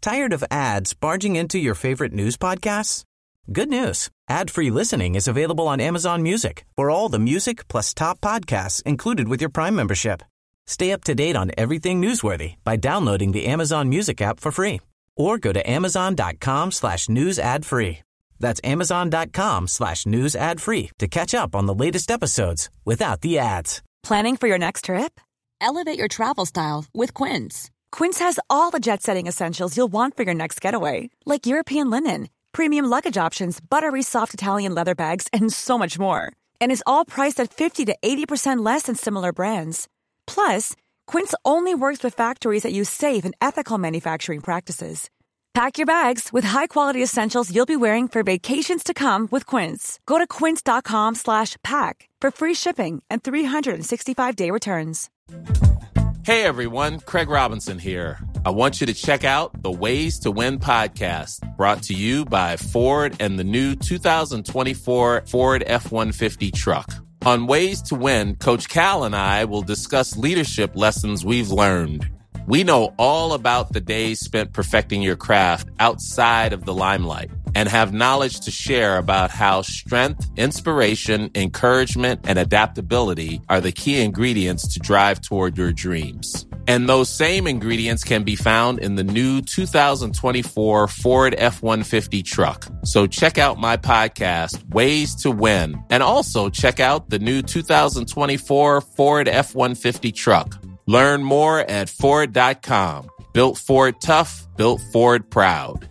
Tired of ads barging into your favorite news podcasts? Good news. Ad-free listening is available on Amazon Music for all the music plus top podcasts included with your Prime membership. Stay up to date on everything newsworthy by downloading the Amazon Music app for free or go to amazon.com/news ad free. That's amazon.com/news ad free to catch up on the latest episodes without the ads. Planning for your next trip? Elevate your travel style with Quince. Quince has all the jet-setting essentials you'll want for your next getaway, like European linen, premium luggage options, buttery soft Italian leather bags, and so much more. And is all priced at 50 to 80% less than similar brands. Plus, Quince only works with factories that use safe and ethical manufacturing practices. Pack your bags with high-quality essentials you'll be wearing for vacations to come with Quince. Go to quince.com/pack for free shipping and 365-day returns. Hey everyone, Craig Robinson here. I want you to check out the Ways to Win podcast, brought to you by Ford and the new 2024 Ford F-150 truck. On Ways to Win, Coach Cal and I will discuss leadership lessons we've learned. We know all about the days spent perfecting your craft outside of the limelight and have knowledge to share about how strength, inspiration, encouragement, and adaptability are the key ingredients to drive toward your dreams. And those same ingredients can be found in the new 2024 Ford F-150 truck. So check out my podcast, Ways to Win, and also check out the new 2024 Ford F-150 truck. Learn more at Ford.com. Built Ford tough, built Ford proud.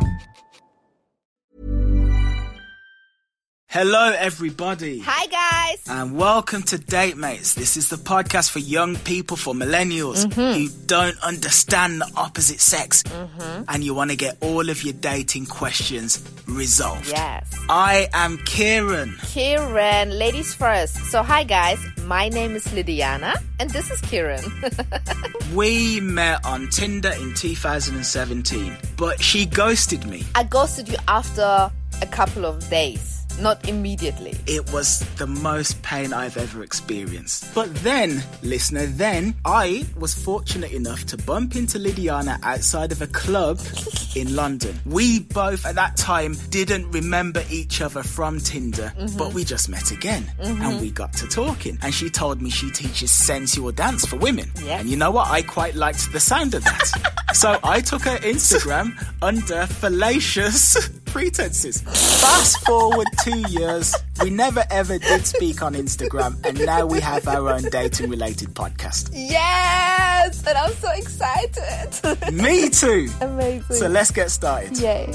Hello, everybody. Hi, guys. And welcome to Date Mates. This is the podcast for young people, for millennials who don't understand the opposite sex. And you want to get all of your dating questions resolved. Yes. I am Kieran. Kieran, ladies first. So, hi, guys. My name is Lydiana, and this is Kieran. We met on Tinder in 2017, but she ghosted me. I ghosted you after a couple of days. Not immediately. It was the most pain I've ever experienced. But then, listener, I was fortunate enough to bump into Lydiana outside of a club in London. We both at that time didn't remember each other from Tinder, but we just met again and we got to talking. And she told me she teaches sensual dance for women. Yes. And you know what? I quite liked the sound of that. So I took her Instagram under fallacious pretenses. Fast forward 2 years, we never ever did speak on Instagram, and now we have our own dating related podcast. Yes! And I'm so excited. Me too. Amazing. So let's get started. Yay.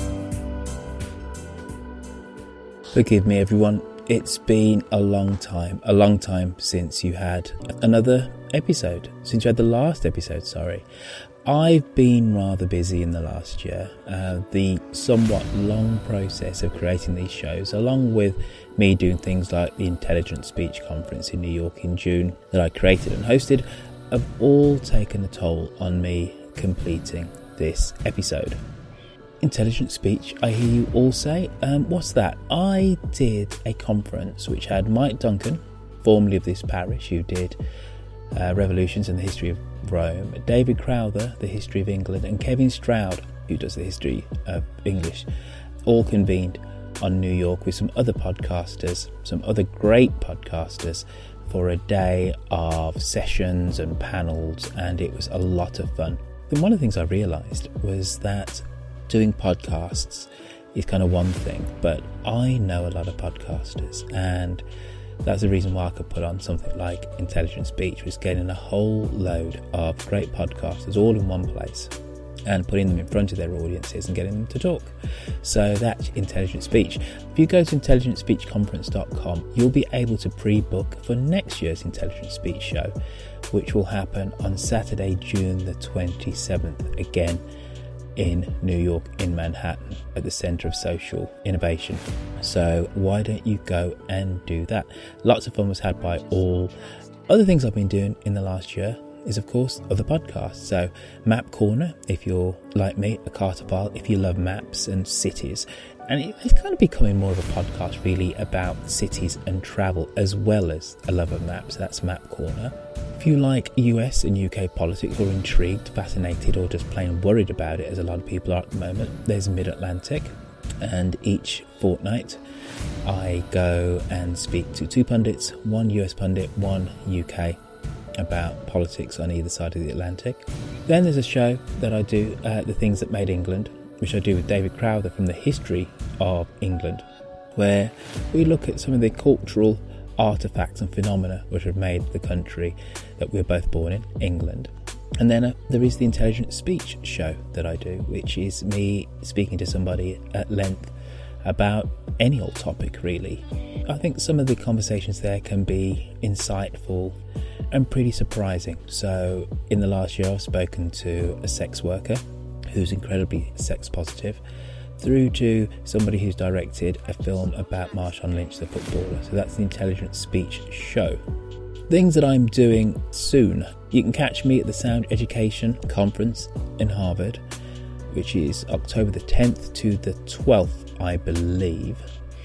Forgive me, everyone. It's been a long time since you had another episode, since you had the last episode, sorry. I've been rather busy in the last year. The somewhat long process of creating these shows, along with me doing things like the Intelligent Speech Conference in New York in June that I created and hosted, have all taken a toll on me completing this episode. Intelligent speech, I hear you all say. What's that? I did a conference which had Mike Duncan, formerly of this parish, who did Revolutions in the History of Rome, David Crowther, the History of England, and Kevin Stroud, who does the History of English, all convened on New York with some other podcasters, some other great podcasters, for a day of sessions and panels, and it was a lot of fun. And one of the things I realised was that doing podcasts is kind of one thing, but I know a lot of podcasters, and that's the reason why I could put on something like Intelligent Speech, was getting a whole load of great podcasters all in one place and putting them in front of their audiences and getting them to talk. So that's Intelligent Speech. If you go to intelligentspeechconference.com, you'll be able to pre-book for next year's Intelligent Speech show, which will happen on Saturday, June the 27th, again in New York, in Manhattan, at the Centre of Social Innovation. So why don't you go and do that? Lots of fun was had by all. Other things I've been doing in the last year is, of course, other podcasts. So Map Corner, if you're like me, a cartophile, if you love maps and cities. And it's kind of becoming more of a podcast really about cities and travel, as well as a love of maps. That's Map Corner. If you like US and UK politics, or intrigued, fascinated, or just plain worried about it, as a lot of people are at the moment, there's Mid-Atlantic, and each fortnight I go and speak to two pundits, one US pundit, one UK, about politics on either side of the Atlantic. Then there's a show that I do, The Things That Made England, which I do with David Crowther from the History of England, where we look at some of the cultural artefacts and phenomena which have made the country that we're both born in, England. And then there is the Intelligent Speech show that I do, which is me speaking to somebody at length about any old topic, really. I think some of the conversations there can be insightful and pretty surprising. So in the last year I've spoken to a sex worker who's incredibly sex positive, through to somebody who's directed a film about Marshawn Lynch, the footballer. So that's the Intelligent Speech show. Things that I'm doing soon. You can catch me at the Sound Education Conference in Harvard, which is October the 10th to the 12th, I believe.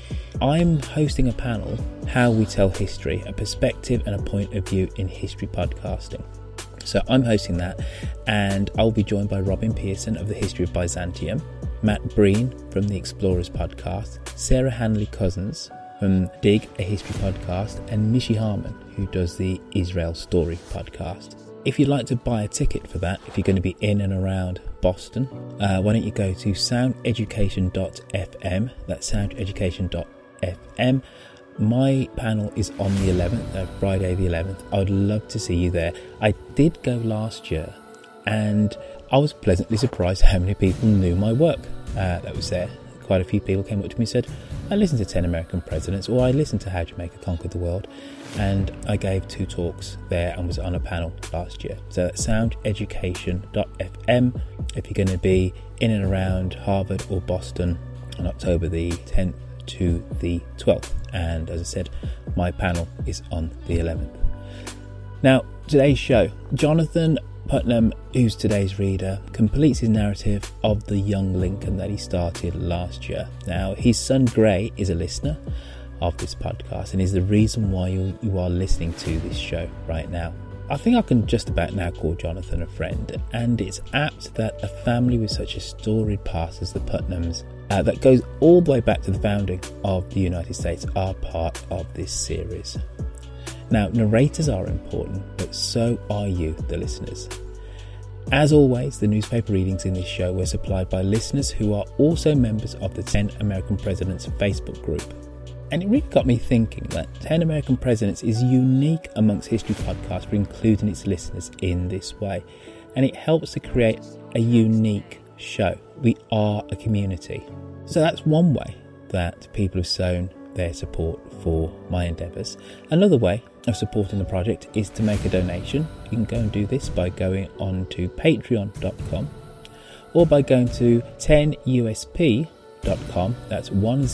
I'm hosting a panel, How We Tell History, a perspective and a point of view in history podcasting. So I'm hosting that, and I'll be joined by Robin Pearson of the History of Byzantium, Matt Breen from the Explorers podcast, Sarah Hanley-Cousins from Dig, a History podcast, and Mishi Harman, who does the Israel Story podcast. If you'd like to buy a ticket for that, if you're going to be in and around Boston, why don't you go to soundeducation.fm, that's soundeducation.fm. My panel is on the 11th, Friday the 11th. I would love to see you there. I did go last year, and I was pleasantly surprised how many people knew my work that was there. Quite a few people came up to me and said, I listened to 10 American Presidents, or I listened to How Jamaica Conquered the World, and I gave 2 talks there and was on a panel last year. So that's soundeducation.fm if you're going to be in and around Harvard or Boston on October the 10th to the 12th. And as I said, my panel is on the 11th. Now, today's show, Jonathan Putnam, who's today's reader, completes his narrative of the young Lincoln that he started last year. Now, his son Gray is a listener of this podcast and is the reason why you are listening to this show right now. I think I can just about now call Jonathan a friend, and it's apt that a family with such a storied past as the Putnams, that goes all the way back to the founding of the United States, are part of this series. Now, narrators are important, but so are you, the listeners. As always, the newspaper readings in this show were supplied by listeners who are also members of the 10 American Presidents Facebook group. And it really got me thinking that 10 American Presidents is unique amongst history podcasts for including its listeners in this way. And it helps to create a unique show. We are a community. So that's one way that people have shown their support for my endeavours. Another way of supporting the project is to make a donation. You can go and do this by going on to patreon.com or by going to 10usp.com, that's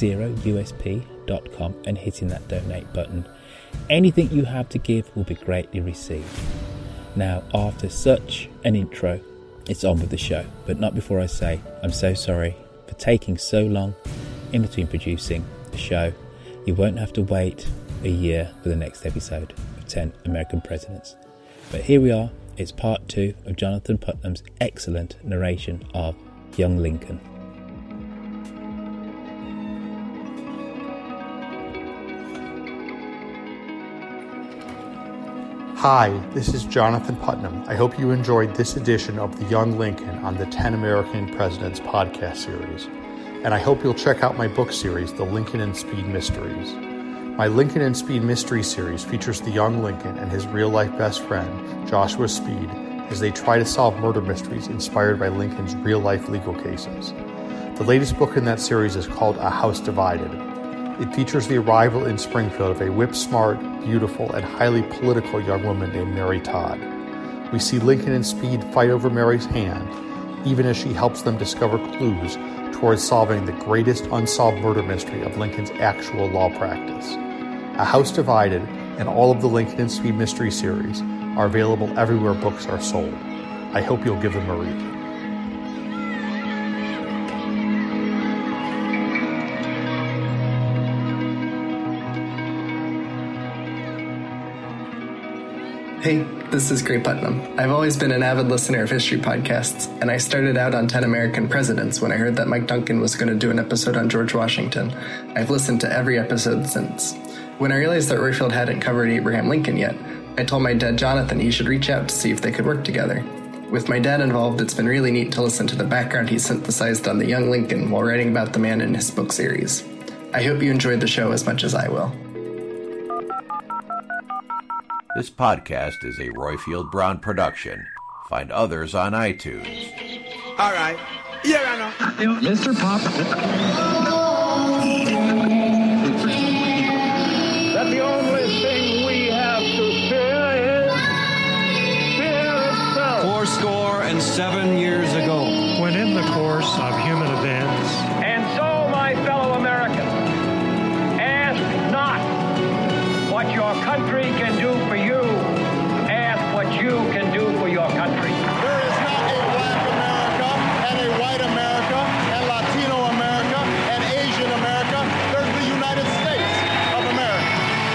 10usp.com, and hitting that donate button. Anything you have to give will be greatly received. Now, after such an intro, it's on with the show, but not before I say I'm so sorry for taking so long in between producing the show. You won't have to wait a year for the next episode of 10 American Presidents. But here we are, it's part 2 of Jonathan Putnam's excellent narration of Young Lincoln. Hi, this is Jonathan Putnam. I hope you enjoyed this edition of The Young Lincoln on the 10 American Presidents podcast series. And I hope you'll check out my book series, The Lincoln and Speed Mysteries. My Lincoln and Speed Mystery series features the young Lincoln and his real-life best friend, Joshua Speed, as they try to solve murder mysteries inspired by Lincoln's real-life legal cases. The latest book in that series is called A House Divided. It features the arrival in Springfield of a whip-smart, beautiful, and highly political young woman named Mary Todd. We see Lincoln and Speed fight over Mary's hand, even as she helps them discover clues towards solving the greatest unsolved murder mystery of Lincoln's actual law practice. A House Divided and all of the Lincoln and Speed Mystery series are available everywhere books are sold. I hope you'll give them a read. Hey, this is Gray Putnam. I've always been an avid listener of history podcasts, and I started out on 10 American Presidents when I heard that Mike Duncan was going to do an episode on George Washington. I've listened to every episode since. When I realized that Roifield hadn't covered Abraham Lincoln yet, I told my dad Jonathan he should reach out to see if they could work together. With my dad involved, it's been really neat to listen to the background he synthesized on the young Lincoln while writing about the man in his book series. I hope you enjoyed the show as much as I will. This podcast is a Roifield Brown production. Find others on iTunes. All right. Yeah, I know. Mr. Pop. That the only thing we have to fear is fear itself. 77 years ago, when in the course of human events. And so, my fellow Americans, ask not what your country can do for you. Ask what you can do for your country. There is not a black America and a white America and Latino America and Asian America. There's the United States of America.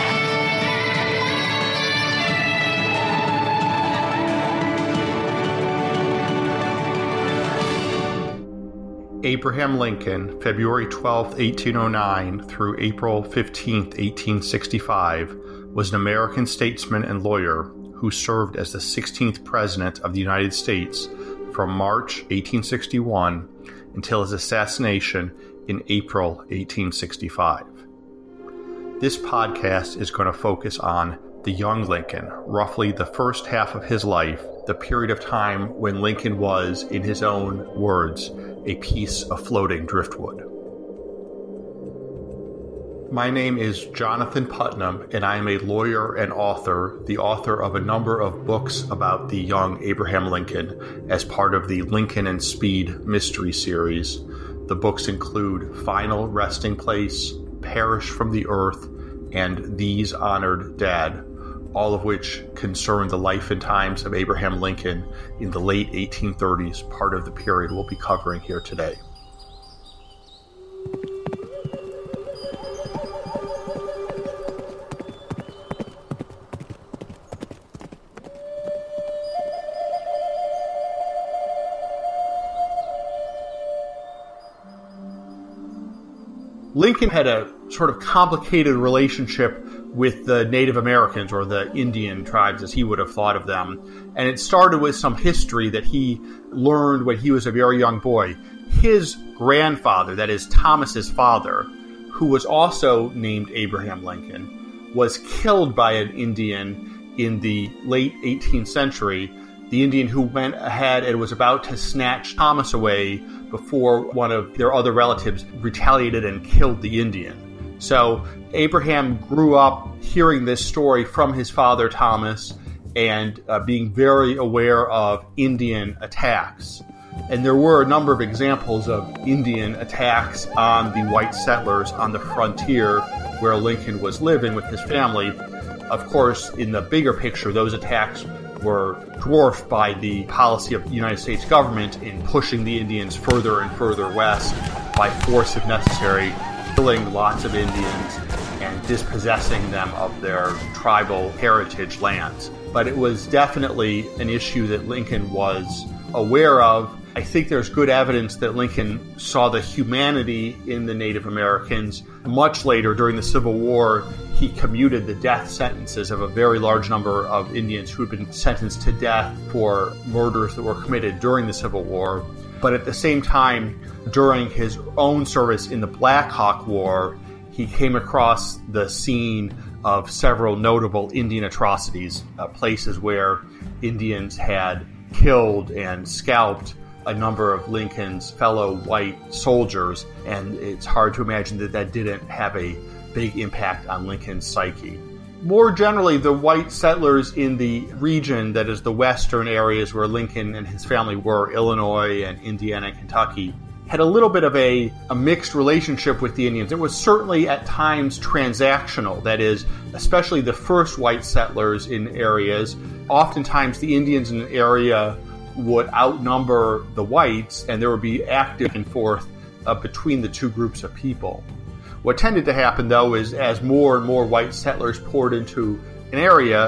Abraham Lincoln, February 12, 1809 through April 15, 1865, was an American statesman and lawyer who served as the 16th President of the United States from March 1861 until his assassination in April 1865. This podcast is going to focus on the young Lincoln, roughly the first half of his life, the period of time when Lincoln was, in his own words, a piece of floating driftwood. My name is Jonathan Putnam, and I am a lawyer and author, the author of a number of books about the young Abraham Lincoln as part of the Lincoln and Speed mystery series. The books include Final Resting Place, Perish from the Earth, and These Honored Dead, all of which concern the life and times of Abraham Lincoln in the late 1830s, part of the period we'll be covering here today. Lincoln had a sort of complicated relationship with the Native Americans, or the Indian tribes as he would have thought of them. And it started with some history that he learned when he was a very young boy. His grandfather, that is Thomas's father, who was also named Abraham Lincoln, was killed by an Indian in the late 18th century. The Indian who went ahead and was about to snatch Thomas away before one of their other relatives retaliated and killed the Indian. So Abraham grew up hearing this story from his father Thomas and being very aware of Indian attacks. And there were a number of examples of Indian attacks on the white settlers on the frontier where Lincoln was living with his family. Of course, in the bigger picture, those attacks were dwarfed by the policy of the United States government in pushing the Indians further and further west by force if necessary, killing lots of Indians and dispossessing them of their tribal heritage lands. But it was definitely an issue that Lincoln was aware of. I think there's good evidence that Lincoln saw the humanity in the Native Americans. Much later, during the Civil War, he commuted the death sentences of a very large number of Indians who had been sentenced to death for murders that were committed during the Civil War. But at the same time, during his own service in the Black Hawk War, he came across the scene of several notable Indian atrocities, places where Indians had killed and scalped a number of Lincoln's fellow white soldiers, and it's hard to imagine that that didn't have a big impact on Lincoln's psyche. More generally, the white settlers in the region, that is the western areas where Lincoln and his family were, Illinois and Indiana and Kentucky, had a little bit of a mixed relationship with the Indians. It was certainly at times transactional, that is, especially the first white settlers in areas. Oftentimes the Indians in an area would outnumber the whites, and there would be active and forth between the two groups of people. What tended to happen, though, is as more and more white settlers poured into an area,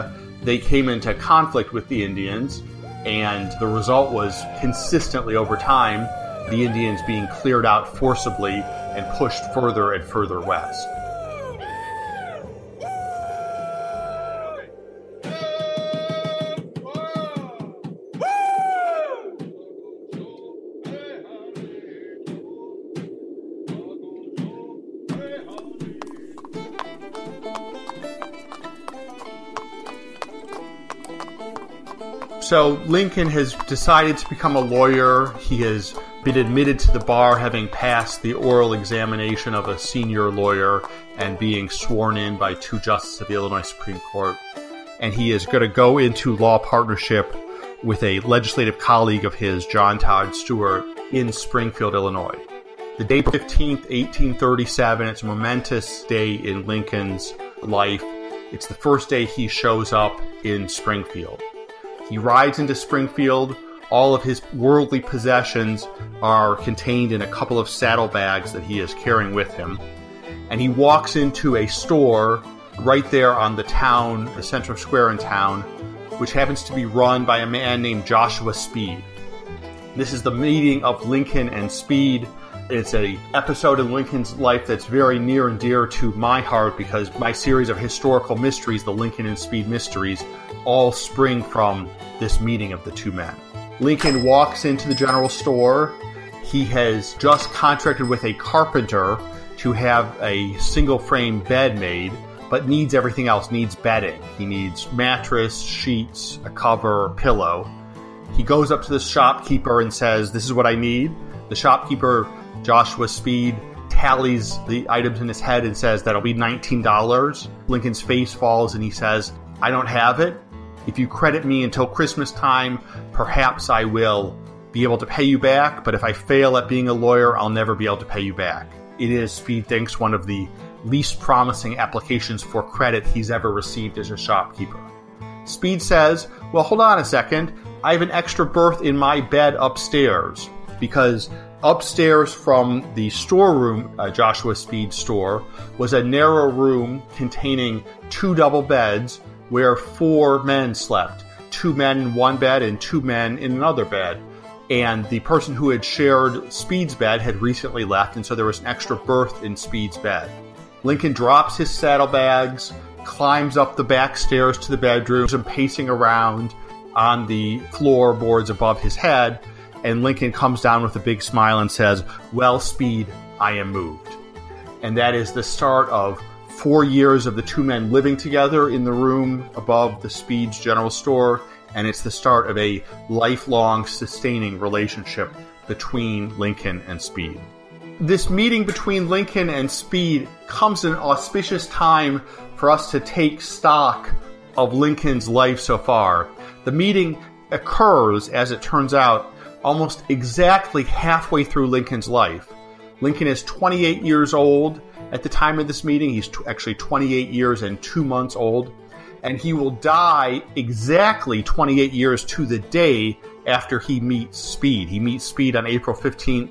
they came into conflict with the Indians, and the result was consistently over time, the Indians being cleared out forcibly and pushed further and further west. So Lincoln has decided to become a lawyer. He has been admitted to the bar, having passed the oral examination of a senior lawyer and being sworn in by 2 justices of the Illinois Supreme Court. And he is going to go into law partnership with a legislative colleague of his, John Todd Stewart, in Springfield, Illinois. The day 15th, 1837, it's a momentous day in Lincoln's life. It's the first day he shows up in Springfield. He rides into Springfield. All of his worldly possessions are contained in a couple of saddlebags that he is carrying with him. And he walks into a store right there on the central square in town, which happens to be run by a man named Joshua Speed. This is the meeting of Lincoln and Speed. It's an episode in Lincoln's life that's very near and dear to my heart because my series of historical mysteries, the Lincoln and Speed mysteries, all spring from this meeting of the two men. Lincoln walks into the general store. He has just contracted with a carpenter to have a single-frame bed made, but needs everything else, needs bedding. He needs mattress, sheets, a cover, a pillow. He goes up to the shopkeeper and says, "This is what I need." The shopkeeper, Joshua Speed, tallies the items in his head and says, "That'll be $19. Lincoln's face falls and he says, "I don't have it. If you credit me until Christmas time, perhaps I will be able to pay you back, but if I fail at being a lawyer, I'll never be able to pay you back." It is, Speed thinks, one of the least promising applications for credit he's ever received as a shopkeeper. Speed says, "Well, hold on a second. I have an extra berth in my bed upstairs," because upstairs from the storeroom, Joshua Speed's store, was a narrow room containing 2 double beds where 4 men slept. 2 men in one bed and 2 men in another bed. And the person who had shared Speed's bed had recently left, and so there was an extra berth in Speed's bed. Lincoln drops his saddlebags, climbs up the back stairs to the bedrooms, and pacing around on the floorboards above his head, and Lincoln comes down with a big smile and says, "Well, Speed, I am moved." And that is the start of 4 years of the 2 men living together in the room above the Speed's general store, and it's the start of a lifelong, sustaining relationship between Lincoln and Speed. This meeting between Lincoln and Speed comes at an auspicious time for us to take stock of Lincoln's life so far. The meeting occurs, as it turns out, almost exactly halfway through Lincoln's life. Lincoln is 28 years old at the time of this meeting. He's actually 28 years and 2 months old. And he will die exactly 28 years to the day after he meets Speed. He meets Speed on April 15th,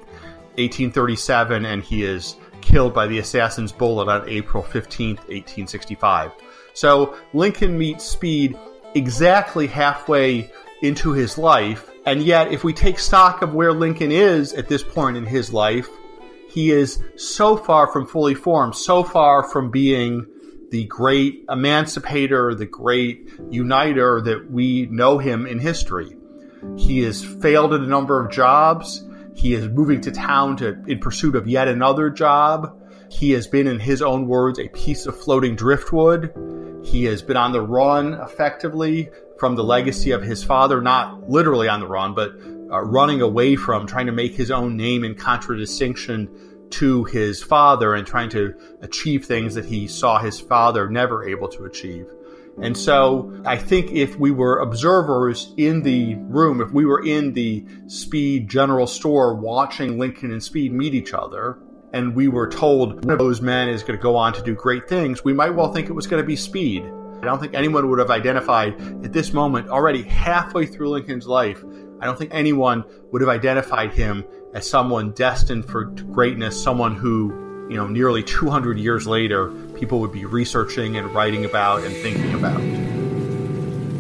1837, and he is killed by the assassin's bullet on April 15th, 1865. So Lincoln meets Speed exactly halfway into his life, and yet if we take stock of where Lincoln is at this point in his life, he is so far from fully formed, so far from being the great emancipator, the great uniter that we know him in history. He has failed at a number of jobs. He is moving to town in pursuit of yet another job. He has been, in his own words, a piece of floating driftwood. He has been on the run, effectively, from the legacy of his father, not literally on the run, but running away from, trying to make his own name in contradistinction to his father and trying to achieve things that he saw his father never able to achieve. And so I think if we were observers in the room, if we were in the Speed general store watching Lincoln and Speed meet each other, and we were told one of those men is going to go on to do great things, we might well think it was going to be Speed. I don't think anyone would have identified at this moment, already halfway through Lincoln's life, I don't think anyone would have identified him as someone destined for greatness, someone who, nearly 200 years later, people would be researching and writing about and thinking about.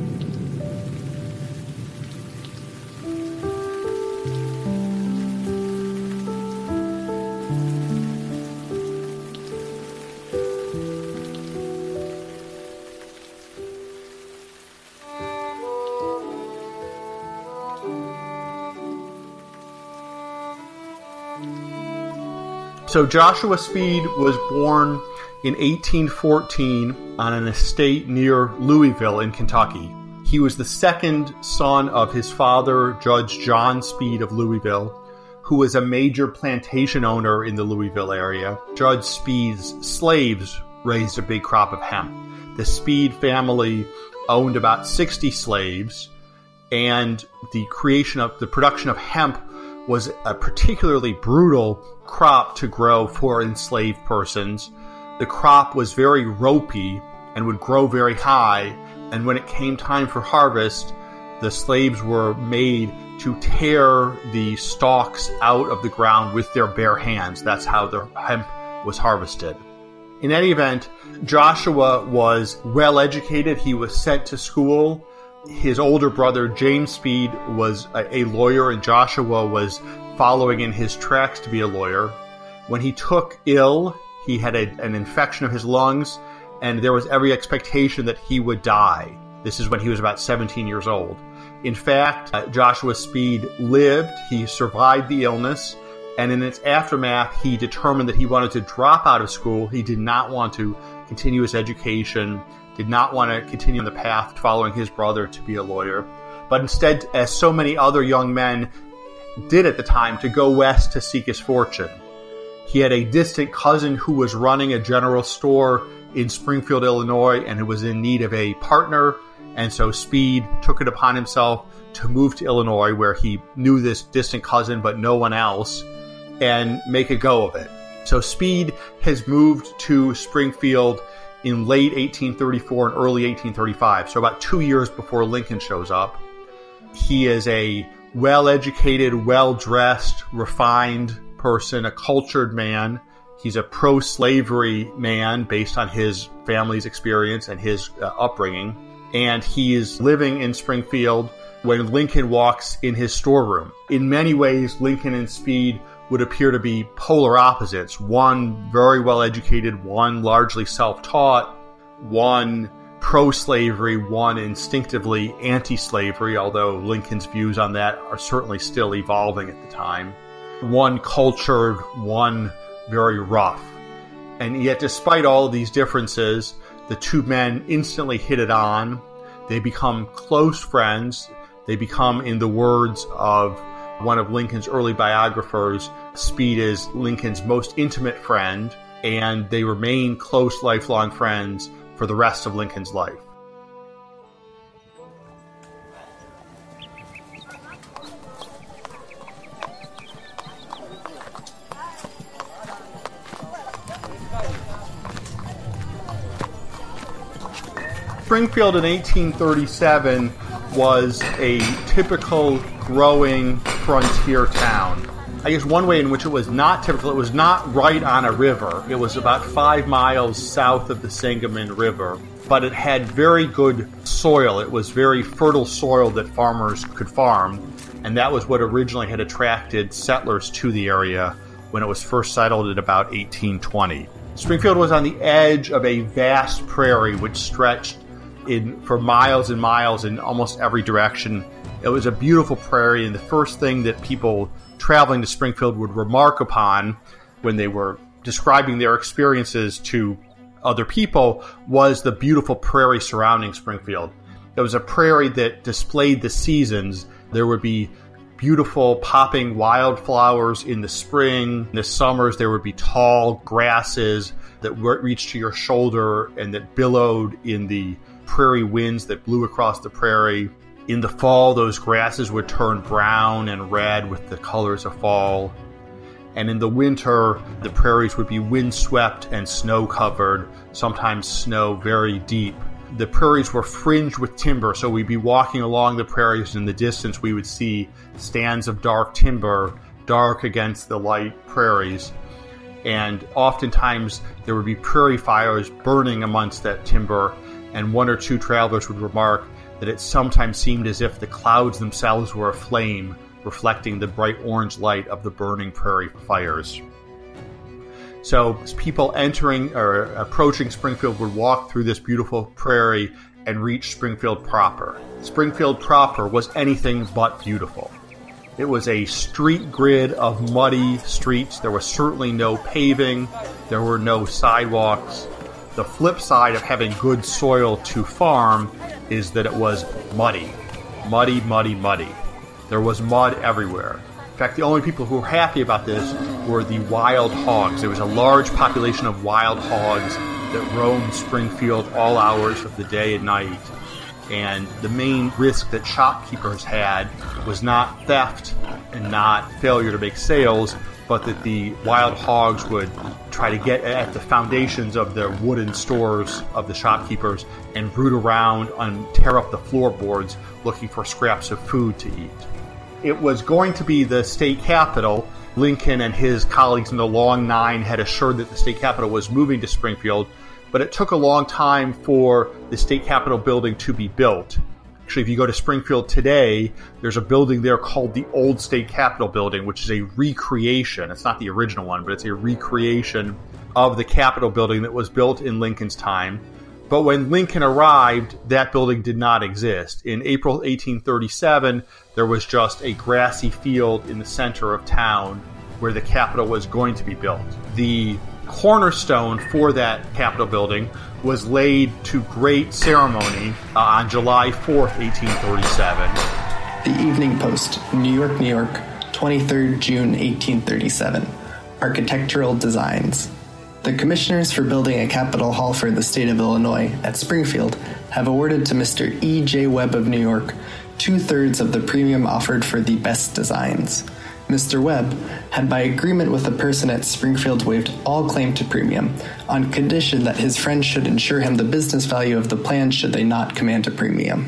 So Joshua Speed was born in 1814 on an estate near Louisville in Kentucky. He was the second son of his father, Judge John Speed of Louisville, who was a major plantation owner in the Louisville area. Judge Speed's slaves raised a big crop of hemp. The Speed family owned about 60 slaves, and the production of hemp was a particularly brutal crop to grow for enslaved persons. The crop was very ropey and would grow very high, and when it came time for harvest, the slaves were made to tear the stalks out of the ground with their bare hands. That's how the hemp was harvested. In any event, Joshua was well educated. He was sent to school. His older brother, James Speed, was a lawyer, and Joshua was following in his tracks to be a lawyer. When he took ill, he had an infection of his lungs, and there was every expectation that he would die. This is when he was about 17 years old. In fact, Joshua Speed lived. He survived the illness, and in its aftermath, he determined that he wanted to drop out of school. He did not want to continue his education, did not want to continue on the path following his brother to be a lawyer, but instead, as so many other young men did at the time, to go west to seek his fortune. He had a distant cousin who was running a general store in Springfield, Illinois, and who was in need of a partner, and so Speed took it upon himself to move to Illinois, where he knew this distant cousin but no one else, and make a go of it. So Speed has moved to Springfield in late 1834 and early 1835, so about 2 years before Lincoln shows up. He is a well-educated, well-dressed, refined person, a cultured man. He's a pro-slavery man based on his family's experience and his upbringing. And he is living in Springfield when Lincoln walks in his storeroom. In many ways, Lincoln and Speed would appear to be polar opposites. One very well-educated, one largely self-taught, one pro-slavery, one instinctively anti-slavery, although Lincoln's views on that are certainly still evolving at the time. One cultured, one very rough. And yet, despite all of these differences, the two men instantly hit it on. They become close friends. They become, in the words of one of Lincoln's early biographers, Speed is Lincoln's most intimate friend, and they remain close, lifelong friends for the rest of Lincoln's life. Springfield in 1837 was a typical growing frontier town. I guess one way in which it was not typical, it was not right on a river. It was about 5 miles south of the Sangamon River, but it had very good soil. It was very fertile soil that farmers could farm, and that was what originally had attracted settlers to the area when it was first settled in about 1820. Springfield was on the edge of a vast prairie which stretched for miles and miles in almost every direction. It was a beautiful prairie, and the first thing that people traveling to Springfield would remark upon when they were describing their experiences to other people was the beautiful prairie surrounding Springfield. It was a prairie that displayed the seasons. There would be beautiful popping wildflowers in the spring. In the summers, there would be tall grasses that reached to your shoulder and that billowed in the prairie winds that blew across the prairie. In the fall, those grasses would turn brown and red with the colors of fall. And in the winter, the prairies would be windswept and snow-covered, sometimes snow very deep. The prairies were fringed with timber, so we'd be walking along the prairies, and in the distance we would see stands of dark timber, dark against the light prairies. And oftentimes there would be prairie fires burning amongst that timber, and one or two travelers would remark that it sometimes seemed as if the clouds themselves were aflame, reflecting the bright orange light of the burning prairie fires. So people entering or approaching Springfield would walk through this beautiful prairie and reach Springfield proper. Springfield proper was anything but beautiful. It was a street grid of muddy streets. There was certainly no paving. There were no sidewalks. The flip side of having good soil to farm is that it was muddy. Muddy, muddy, muddy. There was mud everywhere. In fact, the only people who were happy about this were the wild hogs. There was a large population of wild hogs that roamed Springfield all hours of the day and night. And the main risk that shopkeepers had was not theft and not failure to make sales, but that the wild hogs would try to get at the foundations of the wooden stores of the shopkeepers and root around and tear up the floorboards looking for scraps of food to eat. It was going to be the state capitol. Lincoln and his colleagues in the Long Nine had assured that the state capitol was moving to Springfield, but it took a long time for the state capitol building to be built. Actually, if you go to Springfield today, there's a building there called the Old State Capitol Building, which is a recreation. It's not the original one, but it's a recreation of the Capitol building that was built in Lincoln's time. But when Lincoln arrived, that building did not exist. In April 1837, there was just a grassy field in the center of town where the Capitol was going to be built. The cornerstone for that Capitol building was laid to great ceremony on July 4th, 1837. The Evening Post, New York, New York, 23rd June 1837. Architectural Designs. The commissioners for building a Capitol Hall for the state of Illinois at Springfield have awarded to Mr. E. J. Webb of New York 2/3 of the premium offered for the best designs. Mr. Webb had by agreement with the person at Springfield waived all claim to premium on condition that his friends should insure him the business value of the plans should they not command a premium.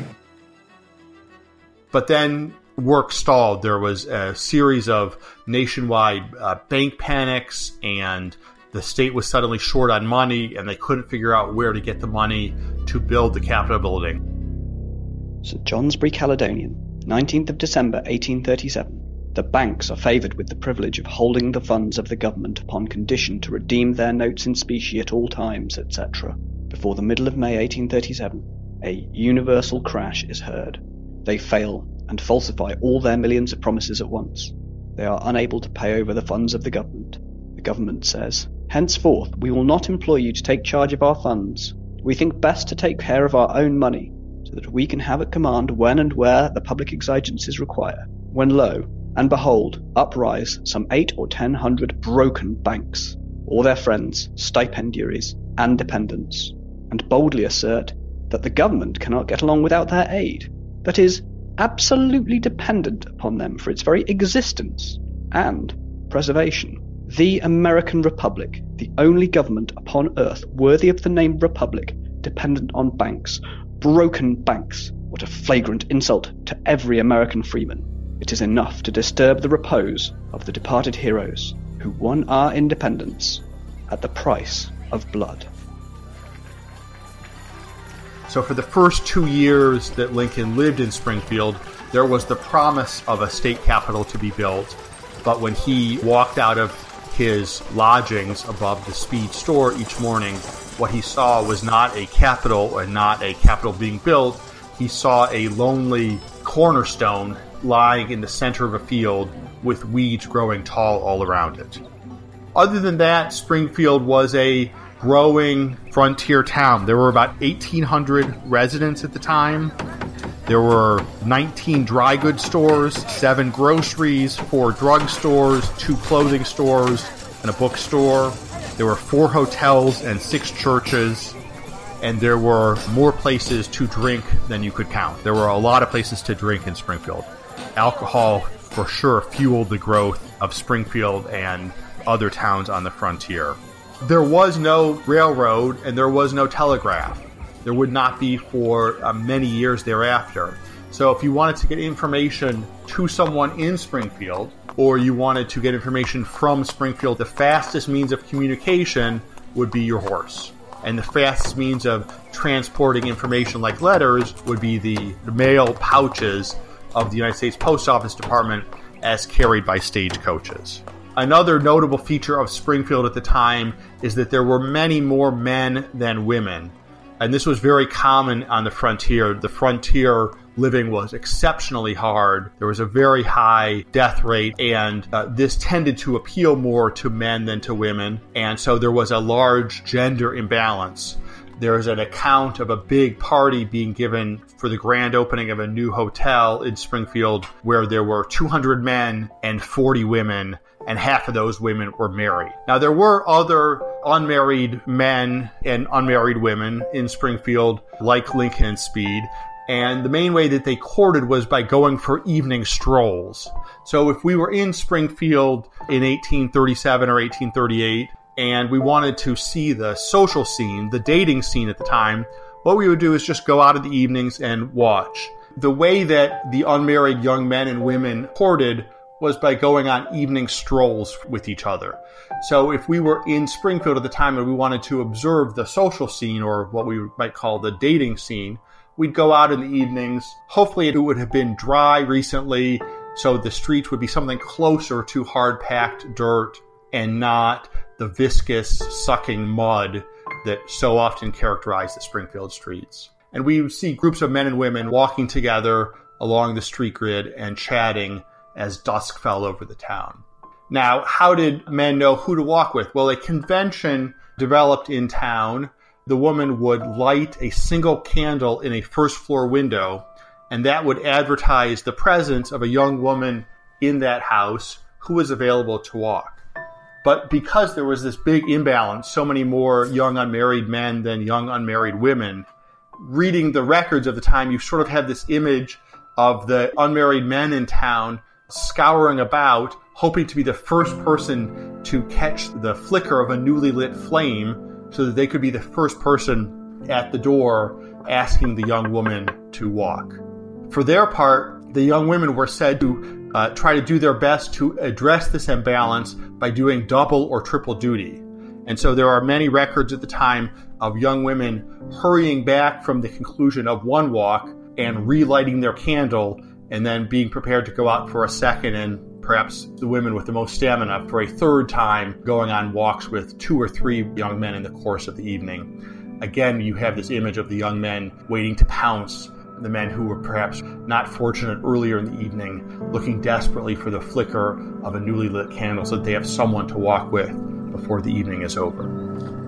But then work stalled. There was a series of nationwide bank panics, and the state was suddenly short on money, and they couldn't figure out where to get the money to build the Capitol building. St. Johnsbury Caledonian, 19th of December, 1837. The banks are favoured with the privilege of holding the funds of the government upon condition to redeem their notes in specie at all times, etc. Before the middle of May 1837, a universal crash is heard. They fail and falsify all their millions of promises at once. They are unable to pay over the funds of the government. The government says, "Henceforth we will not employ you to take charge of our funds. We think best to take care of our own money, so that we can have at command when and where the public exigencies require." When lo, and behold, uprise some 800 or 1,000 broken banks, all their friends, stipendiaries, and dependents, and boldly assert that the government cannot get along without their aid, that is, absolutely dependent upon them for its very existence and preservation. The American Republic, the only government upon earth worthy of the name Republic, dependent on banks, broken banks. What a flagrant insult to every American freeman. It is enough to disturb the repose of the departed heroes who won our independence at the price of blood. So for the first 2 years that Lincoln lived in Springfield, there was the promise of a state capitol to be built. But when he walked out of his lodgings above the Speed store each morning, what he saw was not a capitol and not a capitol being built. He saw a lonely cornerstone lying in the center of a field with weeds growing tall all around it. Other than that, Springfield was a growing frontier town. There were about 1,800 residents at the time. There were 19 dry goods stores, 7 groceries, 4 drugstores, 2 clothing stores, and a bookstore. There were 4 hotels and 6 churches, and there were more places to drink than you could count. There were a lot of places to drink in Springfield. Alcohol, for sure, fueled the growth of Springfield and other towns on the frontier. There was no railroad and there was no telegraph. There would not be for many years thereafter. So if you wanted to get information to someone in Springfield, or you wanted to get information from Springfield, the fastest means of communication would be your horse. And the fastest means of transporting information like letters would be the mail pouches of the United States Post Office Department as carried by stagecoaches. Another notable feature of Springfield at the time is that there were many more men than women. And this was very common on the frontier. The frontier living was exceptionally hard. There was a very high death rate, and this tended to appeal more to men than to women. And so there was a large gender imbalance. There's an account of a big party being given for the grand opening of a new hotel in Springfield where there were 200 men and 40 women, and half of those women were married. Now, there were other unmarried men and unmarried women in Springfield, like Lincoln and Speed, and the main way that they courted was by going for evening strolls. So if we were in Springfield in 1837 or 1838, and we wanted to see the social scene, the dating scene at the time, what we would do is just go out in the evenings and watch. The way that the unmarried young men and women courted was by going on evening strolls with each other. So if we were in Springfield at the time and we wanted to observe the social scene, or what we might call the dating scene, we'd go out in the evenings. Hopefully it would have been dry recently, so the streets would be something closer to hard-packed dirt and not the viscous, sucking mud that so often characterized the Springfield streets. And we would see groups of men and women walking together along the street grid and chatting as dusk fell over the town. Now, how did men know who to walk with? Well, a convention developed in town. The woman would light a single candle in a first-floor window, and that would advertise the presence of a young woman in that house who was available to walk. But because there was this big imbalance, so many more young unmarried men than young unmarried women, reading the records of the time, you sort of have this image of the unmarried men in town scouring about, hoping to be the first person to catch the flicker of a newly lit flame so that they could be the first person at the door asking the young woman to walk. For their part, the young women were said to try to do their best to address this imbalance by doing double or triple duty. And so there are many records at the time of young women hurrying back from the conclusion of one walk and relighting their candle and then being prepared to go out for a second, and perhaps the women with the most stamina for a third time going on walks with 2 or 3 young men in the course of the evening. Again, you have this image of the young men waiting to pounce the men who were perhaps not fortunate earlier in the evening, looking desperately for the flicker of a newly lit candle so that they have someone to walk with before the evening is over.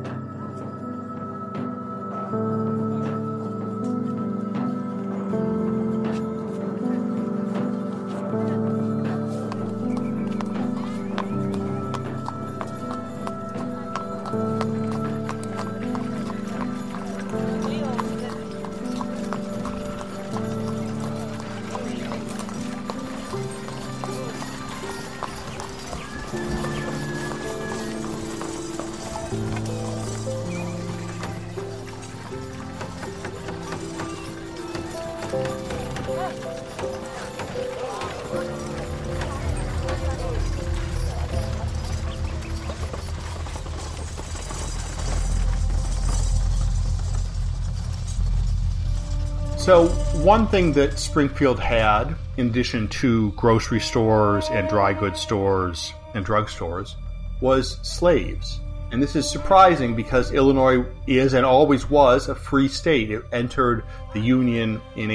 So one thing that Springfield had, in addition to grocery stores and dry goods stores and drugstores, was slaves. And this is surprising because Illinois is and always was a free state. It entered the Union in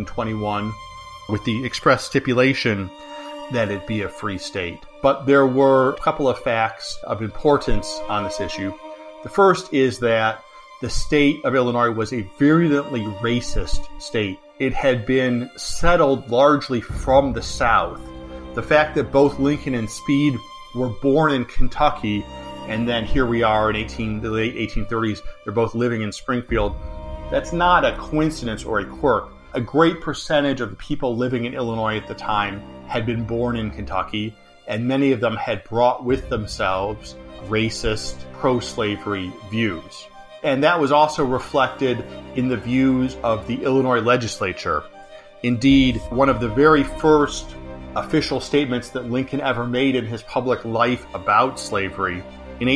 1821 with the express stipulation that it be a free state. But there were a couple of facts of importance on this issue. The first is that the state of Illinois was a virulently racist state. It had been settled largely from the South. The fact that both Lincoln and Speed were born in Kentucky, and then here we are in the late 1830s, they're both living in Springfield, that's not a coincidence or a quirk. A great percentage of the people living in Illinois at the time had been born in Kentucky, and many of them had brought with themselves racist, pro-slavery views. And that was also reflected in the views of the Illinois legislature. Indeed, one of the very first official statements that Lincoln ever made in his public life about slavery, in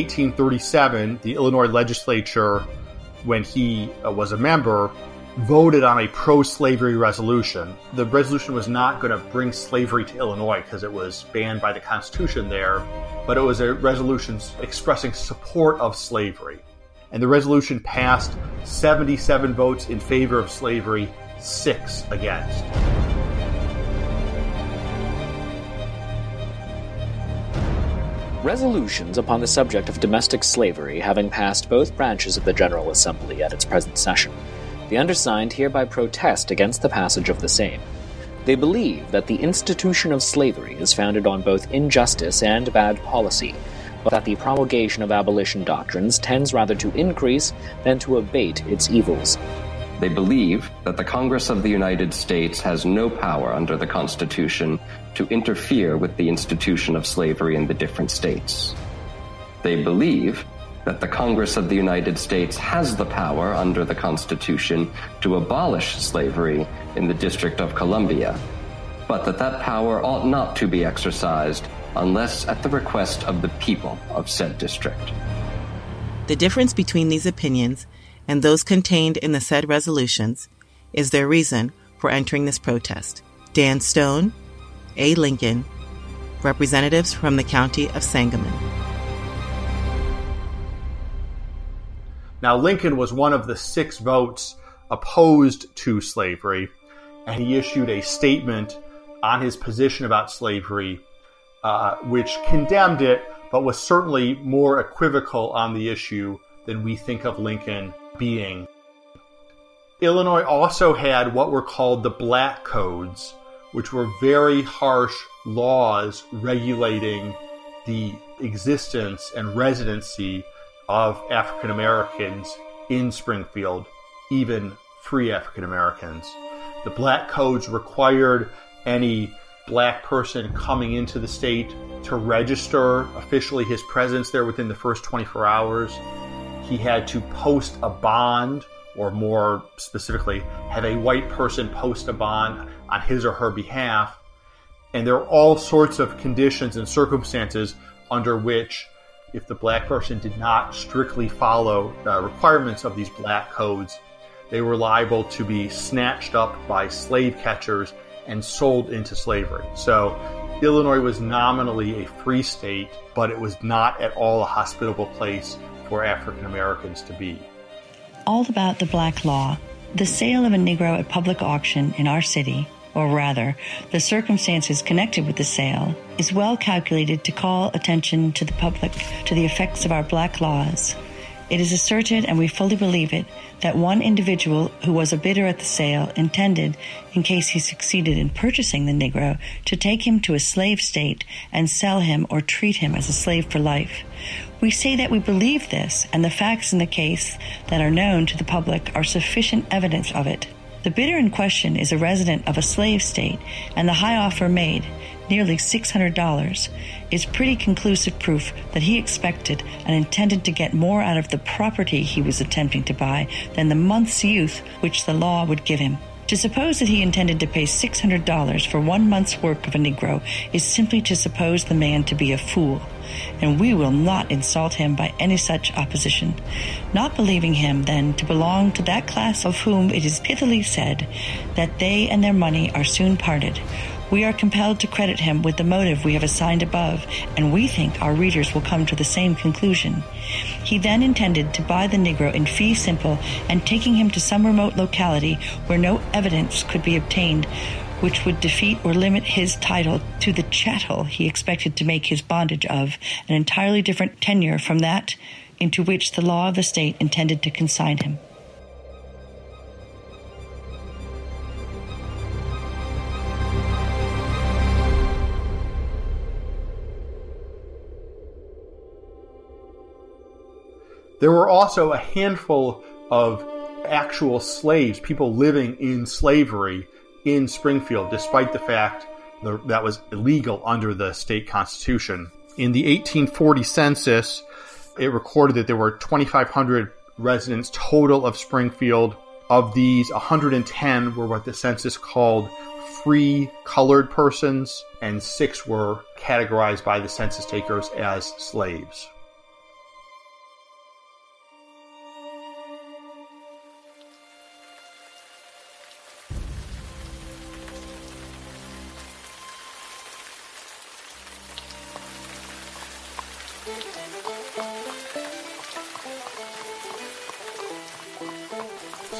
1837, the Illinois legislature, when he was a member, voted on a pro-slavery resolution. The resolution was not going to bring slavery to Illinois because it was banned by the Constitution there, but it was a resolution expressing support of slavery. and the resolution passed 77 votes in favor of slavery, 6 against. Resolutions upon the subject of domestic slavery having passed both branches of the General Assembly at its present session, the undersigned hereby protest against the passage of the same. They believe that the institution of slavery is founded on both injustice and bad policy, but that the promulgation of abolition doctrines tends rather to increase than to abate its evils. They believe that the Congress of the United States has no power under the Constitution to interfere with the institution of slavery in the different states. They believe that the Congress of the United States has the power under the Constitution to abolish slavery in the District of Columbia, but that power ought not to be exercised unless at the request of the people of said district. The difference between these opinions and those contained in the said resolutions is their reason for entering this protest. Dan Stone, A. Lincoln, representatives from the county of Sangamon. Now, Lincoln was one of the 6 votes opposed to slavery, and he issued a statement on his position about slavery, which condemned it, but was certainly more equivocal on the issue than we think of Lincoln being. Illinois also had what were called the Black Codes, which were very harsh laws regulating the existence and residency of African Americans in Springfield, even free African Americans. The Black Codes required any black person coming into the state to register officially his presence there within the first 24 hours. He had to post a bond, or more specifically, have a white person post a bond on his or her behalf. And there are all sorts of conditions and circumstances under which, if the black person did not strictly follow requirements of these Black Codes, they were liable to be snatched up by slave catchers and sold into slavery. So Illinois was nominally a free state, but it was not at all a hospitable place for African Americans to be. All about the black law. The sale of a Negro at public auction in our city, or rather, the circumstances connected with the sale, is well calculated to call attention to the public to the effects of our black laws. It is asserted, and we fully believe it, that one individual who was a bidder at the sale intended, in case he succeeded in purchasing the Negro, to take him to a slave state and sell him or treat him as a slave for life. We say that we believe this, and the facts in the case that are known to the public are sufficient evidence of it. The bidder in question is a resident of a slave state, and the high offer made, nearly $600, is pretty conclusive proof that he expected and intended to get more out of the property he was attempting to buy than the month's youth which the law would give him. To suppose that he intended to pay $600 for 1 month's work of a Negro is simply to suppose the man to be a fool, and we will not insult him by any such opposition, not believing him, then, to belong to that class of whom it is pithily said that they and their money are soon parted. We are compelled to credit him with the motive we have assigned above, and we think our readers will come to the same conclusion. He then intended to buy the Negro in fee simple, and taking him to some remote locality where no evidence could be obtained which would defeat or limit his title to the chattel he expected to make his bondage of, an entirely different tenure from that into which the law of the state intended to consign him. There were also a handful of actual slaves, people living in slavery in Springfield, despite the fact that was illegal under the state constitution. In the 1840 census, it recorded that there were 2,500 residents total of Springfield. Of these, 110 were what the census called free colored persons, and 6 were categorized by the census takers as slaves.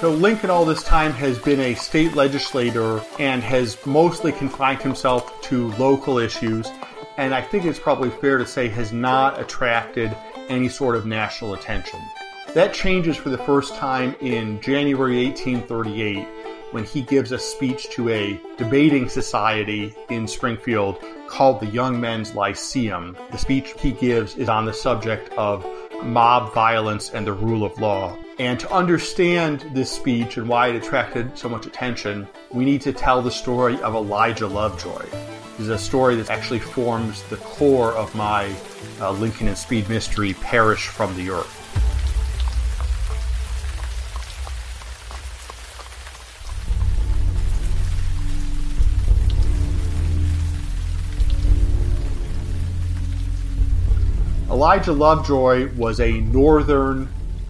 So Lincoln all this time has been a state legislator and has mostly confined himself to local issues, and I think it's probably fair to say has not attracted any sort of national attention. That changes for the first time in January 1838 when he gives a speech to a debating society in Springfield called the Young Men's Lyceum. The speech he gives is on the subject of mob violence and the rule of law. And to understand this speech and why it attracted so much attention, we need to tell the story of Elijah Lovejoy. This is a story that actually forms the core of my Lincoln and Speed mystery, Perish from the Earth. Elijah Lovejoy was a northern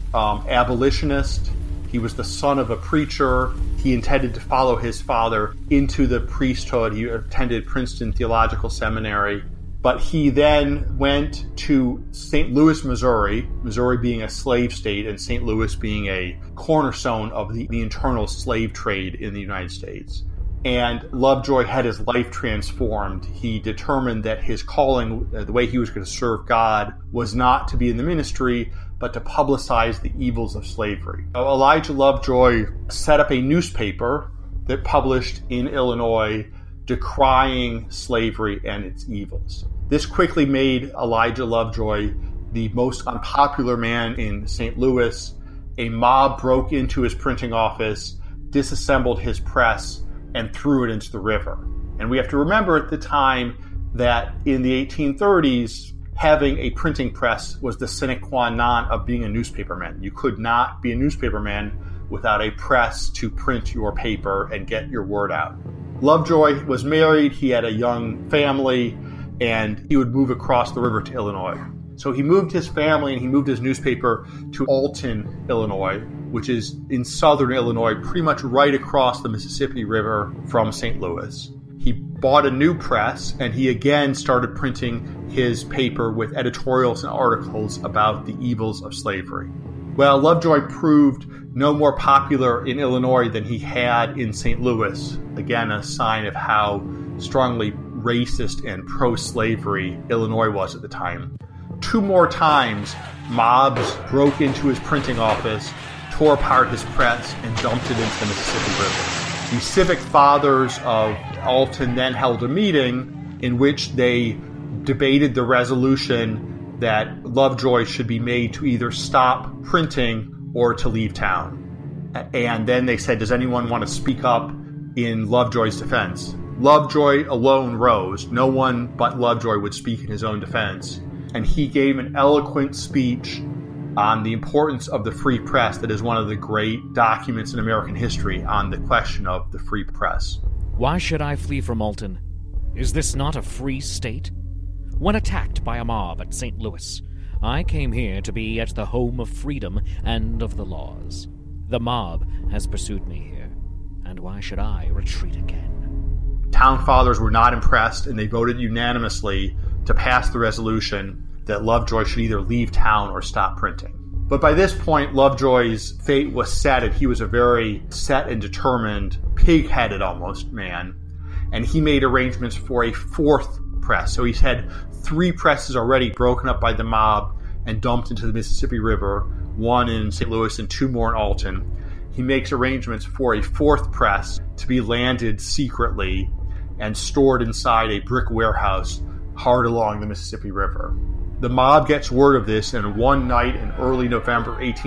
abolitionist. He was the son of a preacher. He intended to follow his father into the priesthood. He attended Princeton Theological Seminary. But he then went to St. Louis, Missouri, Missouri being a slave state and St. Louis being a cornerstone of the internal slave trade in the United States. And Lovejoy had his life transformed. He determined that his calling, the way he was going to serve God, was not to be in the ministry, but to publicize the evils of slavery. Elijah Lovejoy set up a newspaper that published in Illinois decrying slavery and its evils. This quickly made Elijah Lovejoy the most unpopular man in St. Louis. A mob broke into his printing office, disassembled his press, and threw it into the river. And we have to remember at the time that in the 1830s, having a printing press was the sine qua non of being a newspaperman. You could not be a newspaperman without a press to print your paper and get your word out. Lovejoy was married, he had a young family, and he would move across the river to Illinois. So he moved his family and he moved his newspaper to Alton, Illinois, which is in southern Illinois, pretty much right across the Mississippi River from St. Louis. He bought a new press and he again started printing his paper with editorials and articles about the evils of slavery. Well, Lovejoy proved no more popular in Illinois than he had in St. Louis. Again, a sign of how strongly racist and pro-slavery Illinois was at the time. 2 more times, mobs broke into his printing office, tore apart his press, and dumped it into the Mississippi River. The civic fathers of Alton then held a meeting in which they debated the resolution that Lovejoy should be made to either stop printing or to leave town. And then they said, does anyone want to speak up in Lovejoy's defense? Lovejoy alone rose. No one but Lovejoy would speak in his own defense. And he gave an eloquent speech on the importance of the free press that is one of the great documents in American history on the question of the free press. Why should I flee from Alton? Is this not a free state? When attacked by a mob at St. Louis, I came here to be at the home of freedom and of the laws. The mob has pursued me here, and why should I retreat again? Town fathers were not impressed, and they voted unanimously to pass the resolution that Lovejoy should either leave town or stop printing. But by this point, Lovejoy's fate was set, and he was a very set and determined, pig-headed almost man, and he made arrangements for a 4th press. So he's had 3 presses already broken up by the mob and dumped into the Mississippi River, 1 in St. Louis and 2 more in Alton. He makes arrangements for a 4th press to be landed secretly and stored inside a brick warehouse hard along the Mississippi River. The mob gets word of this, and one night in early November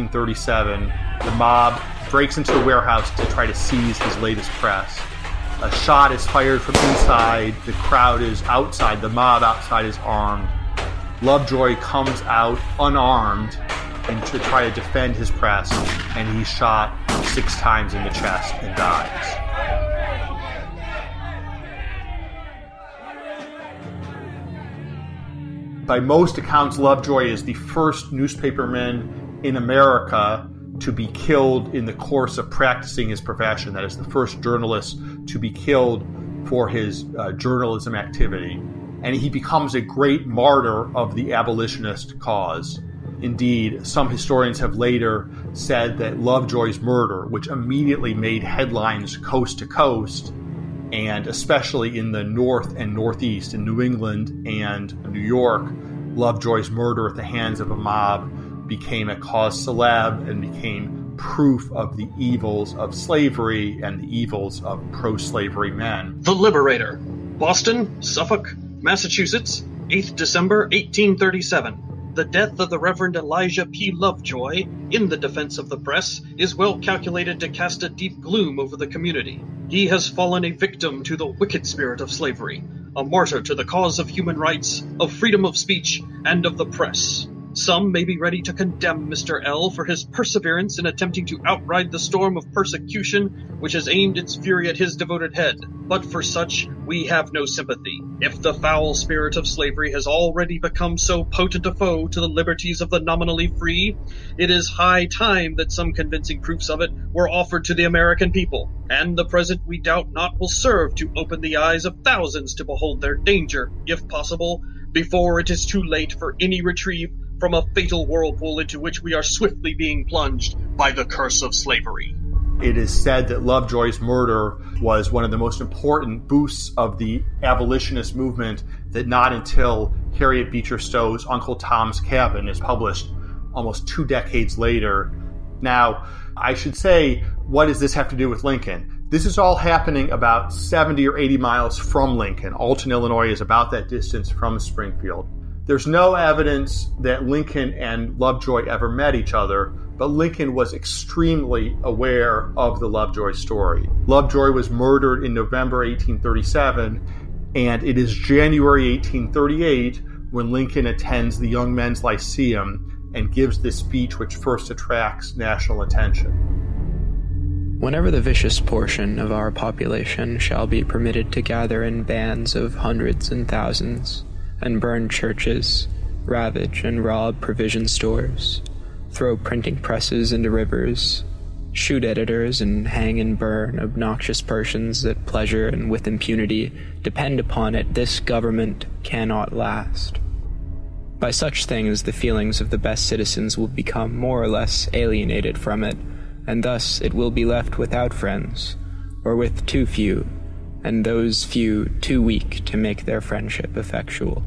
1837, the mob breaks into the warehouse to try to seize his latest press. A shot is fired from inside, the crowd is outside, the mob outside is armed. Lovejoy comes out unarmed and to try to defend his press, and he's shot 6 times in the chest and dies. By most accounts, Lovejoy is the first newspaperman in America to be killed in the course of practicing his profession. That is the first journalist to be killed for his journalism activity. And he becomes a great martyr of the abolitionist cause. Indeed, some historians have later said that Lovejoy's murder, which immediately made headlines coast to coast, and especially in the North and Northeast, in New England and New York, Lovejoy's murder at the hands of a mob became a cause célèbre and became proof of the evils of slavery and the evils of pro-slavery men. The Liberator, Boston, Suffolk, Massachusetts, 8th December 1837. The death of the Reverend Elijah P. Lovejoy, in the defense of the press, is well calculated to cast a deep gloom over the community. He has fallen a victim to the wicked spirit of slavery, a martyr to the cause of human rights, of freedom of speech, and of the press. Some may be ready to condemn Mr. L. for his perseverance in attempting to outride the storm of persecution which has aimed its fury at his devoted head. But for such, we have no sympathy. If the foul spirit of slavery has already become so potent a foe to the liberties of the nominally free, it is high time that some convincing proofs of it were offered to the American people, and the present, we doubt not, will serve to open the eyes of thousands to behold their danger, if possible, before it is too late for any retrieve from a fatal whirlpool into which we are swiftly being plunged by the curse of slavery. It is said that Lovejoy's murder was one of the most important boosts of the abolitionist movement, that not until Harriet Beecher Stowe's Uncle Tom's Cabin is published almost 2 decades later. Now, I should say, what does this have to do with Lincoln? This is all happening about 70 or 80 miles from Lincoln. Alton, Illinois is about that distance from Springfield. There's no evidence that Lincoln and Lovejoy ever met each other, but Lincoln was extremely aware of the Lovejoy story. Lovejoy was murdered in November 1837, and it is January 1838 when Lincoln attends the Young Men's Lyceum and gives this speech which first attracts national attention. Whenever the vicious portion of our population shall be permitted to gather in bands of hundreds and thousands, and burn churches, ravage and rob provision stores, throw printing presses into rivers, shoot editors, and hang and burn obnoxious persons at pleasure and with impunity, depend upon it, this government cannot last. By such things the feelings of the best citizens will become more or less alienated from it, and thus it will be left without friends, or with too few, and those few too weak to make their friendship effectual.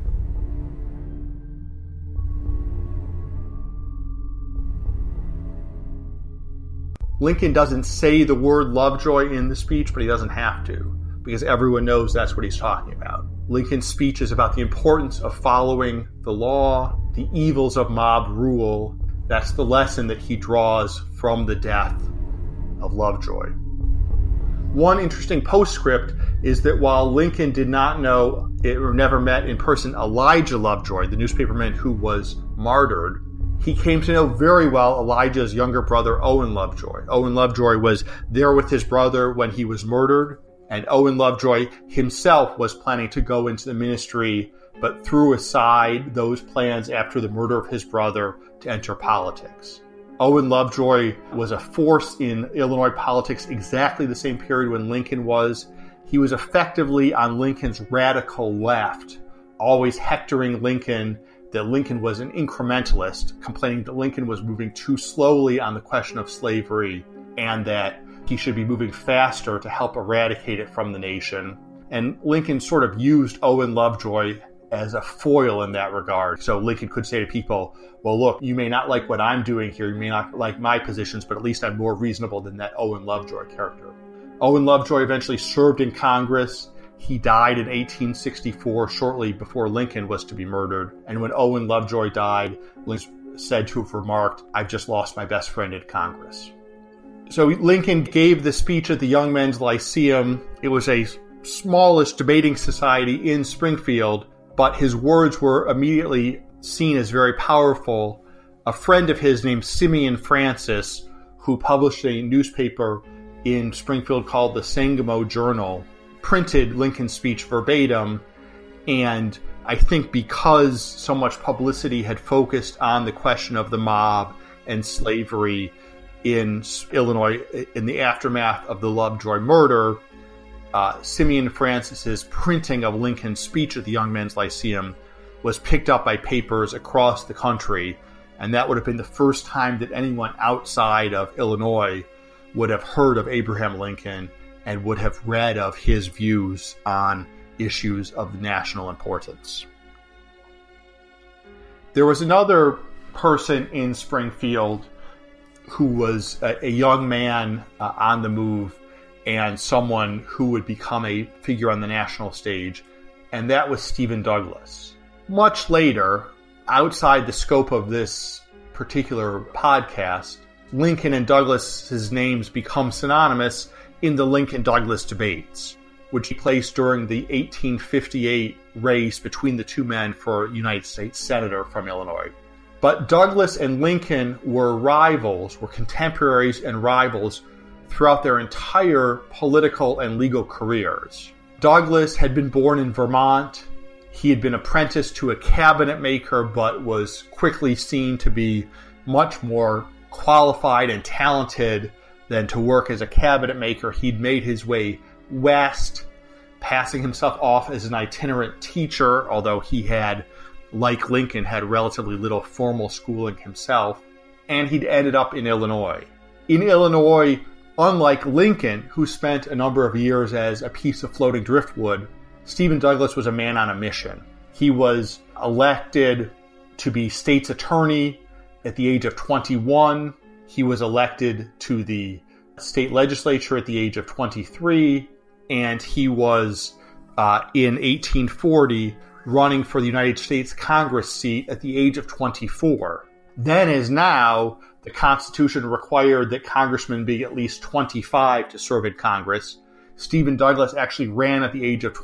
Lincoln doesn't say the word Lovejoy in the speech, but he doesn't have to, because everyone knows that's what he's talking about. Lincoln's speech is about the importance of following the law, the evils of mob rule. That's the lesson that he draws from the death of Lovejoy. One interesting postscript is that while Lincoln did not know or never met in person Elijah Lovejoy, the newspaperman who was martyred, he came to know very well Elijah's younger brother, Owen Lovejoy. Owen Lovejoy was there with his brother when he was murdered, and Owen Lovejoy himself was planning to go into the ministry, but threw aside those plans after the murder of his brother to enter politics. Owen Lovejoy was a force in Illinois politics exactly the same period when Lincoln was. He was effectively on Lincoln's radical left, always hectoring Lincoln that Lincoln was an incrementalist, complaining that Lincoln was moving too slowly on the question of slavery and that he should be moving faster to help eradicate it from the nation. And Lincoln sort of used Owen Lovejoy as a foil in that regard. So Lincoln could say to people, well, look, you may not like what I'm doing here, you may not like my positions, but at least I'm more reasonable than that Owen Lovejoy character. Owen Lovejoy eventually served in Congress. He died in 1864, shortly before Lincoln was to be murdered. And when Owen Lovejoy died, Lincoln said to have remarked, I've just lost my best friend in Congress. So Lincoln gave the speech at the Young Men's Lyceum. It was a smallish debating society in Springfield, but his words were immediately seen as very powerful. A friend of his named Simeon Francis, who published a newspaper in Springfield called the Sangamo Journal, printed Lincoln's speech verbatim, and I think because so much publicity had focused on the question of the mob and slavery in Illinois in the aftermath of the Lovejoy murder, Simeon Francis's printing of Lincoln's speech at the Young Men's Lyceum was picked up by papers across the country, and that would have been the first time that anyone outside of Illinois would have heard of Abraham Lincoln and would have read of his views on issues of national importance. There was another person in Springfield who was a young man on the move and someone who would become a figure on the national stage, and that was Stephen Douglas. Much later, outside the scope of this particular podcast, Lincoln and Douglas's names become synonymous in the Lincoln-Douglas debates, which took place during the 1858 race between the two men for United States Senator from Illinois. But Douglas and Lincoln were rivals, were contemporaries and rivals throughout their entire political and legal careers. Douglas had been born in Vermont. He had been apprenticed to a cabinet maker, but was quickly seen to be much more qualified and talented than to work as a cabinet maker. He'd made his way west, passing himself off as an itinerant teacher, although he had, like Lincoln, had relatively little formal schooling himself, and he'd ended up in Illinois. In Illinois, unlike Lincoln, who spent a number of years as a piece of floating driftwood, Stephen Douglas was a man on a mission. He was elected to be state's attorney at the age of 21. He was elected to the state legislature at the age of 23, and he was, in 1840, running for the United States Congress seat at the age of 24. Then, as now, the Constitution required that congressmen be at least 25 to serve in Congress. Stephen Douglas actually ran at the age of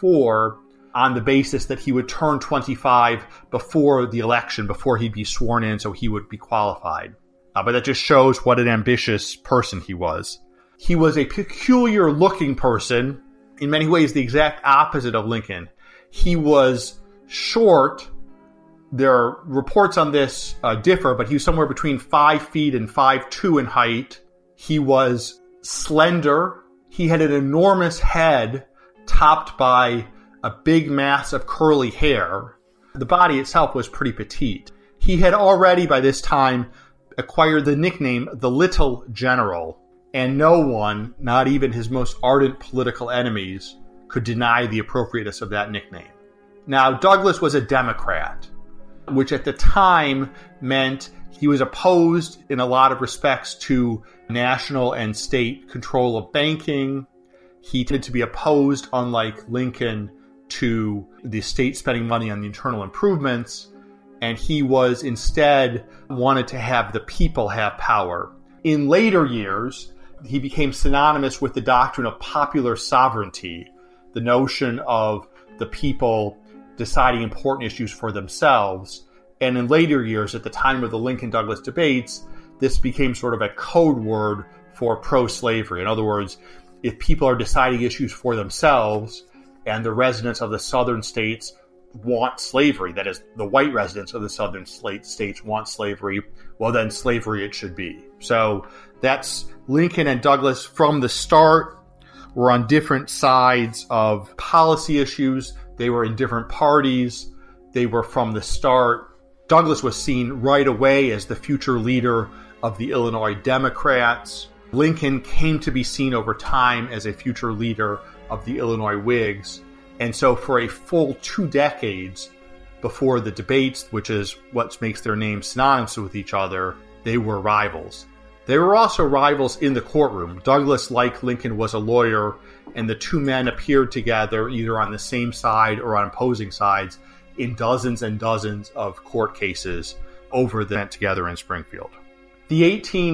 24 on the basis that he would turn 25 before the election, before he'd be sworn in, so he would be qualified. But that just shows what an ambitious person he was. He was a peculiar-looking person, in many ways the exact opposite of Lincoln. He was short. There are reports on this differ, but he was somewhere between 5 feet and 5'2" in height. He was slender. He had an enormous head topped by a big mass of curly hair. The body itself was pretty petite. He had already, by this time, acquired the nickname the Little General, and no one, not even his most ardent political enemies, could deny the appropriateness of that nickname. Now, Douglas was a Democrat, which at the time meant he was opposed in a lot of respects to national and state control of banking. He tended to be opposed, unlike Lincoln, to the state spending money on the internal improvements, and he was instead wanted to have the people have power. In later years, he became synonymous with the doctrine of popular sovereignty, the notion of the people deciding important issues for themselves. And in later years, at the time of the Lincoln-Douglas debates, this became sort of a code word for pro-slavery. In other words, if people are deciding issues for themselves and the residents of the southern states want slavery, that is, the white residents of the southern states want slavery, well, then slavery it should be. So that's Lincoln and Douglas from the start were on different sides of policy issues. They were in different parties. They were from the start. Douglas was seen right away as the future leader of the Illinois Democrats. Lincoln came to be seen over time as a future leader of the Illinois Whigs. And so for a full 2 decades before the debates, which is what makes their names synonymous with each other, they were rivals. They were also rivals in the courtroom. Douglas, like Lincoln, was a lawyer, and the two men appeared together either on the same side or on opposing sides in dozens and dozens of court cases over the event together in Springfield. The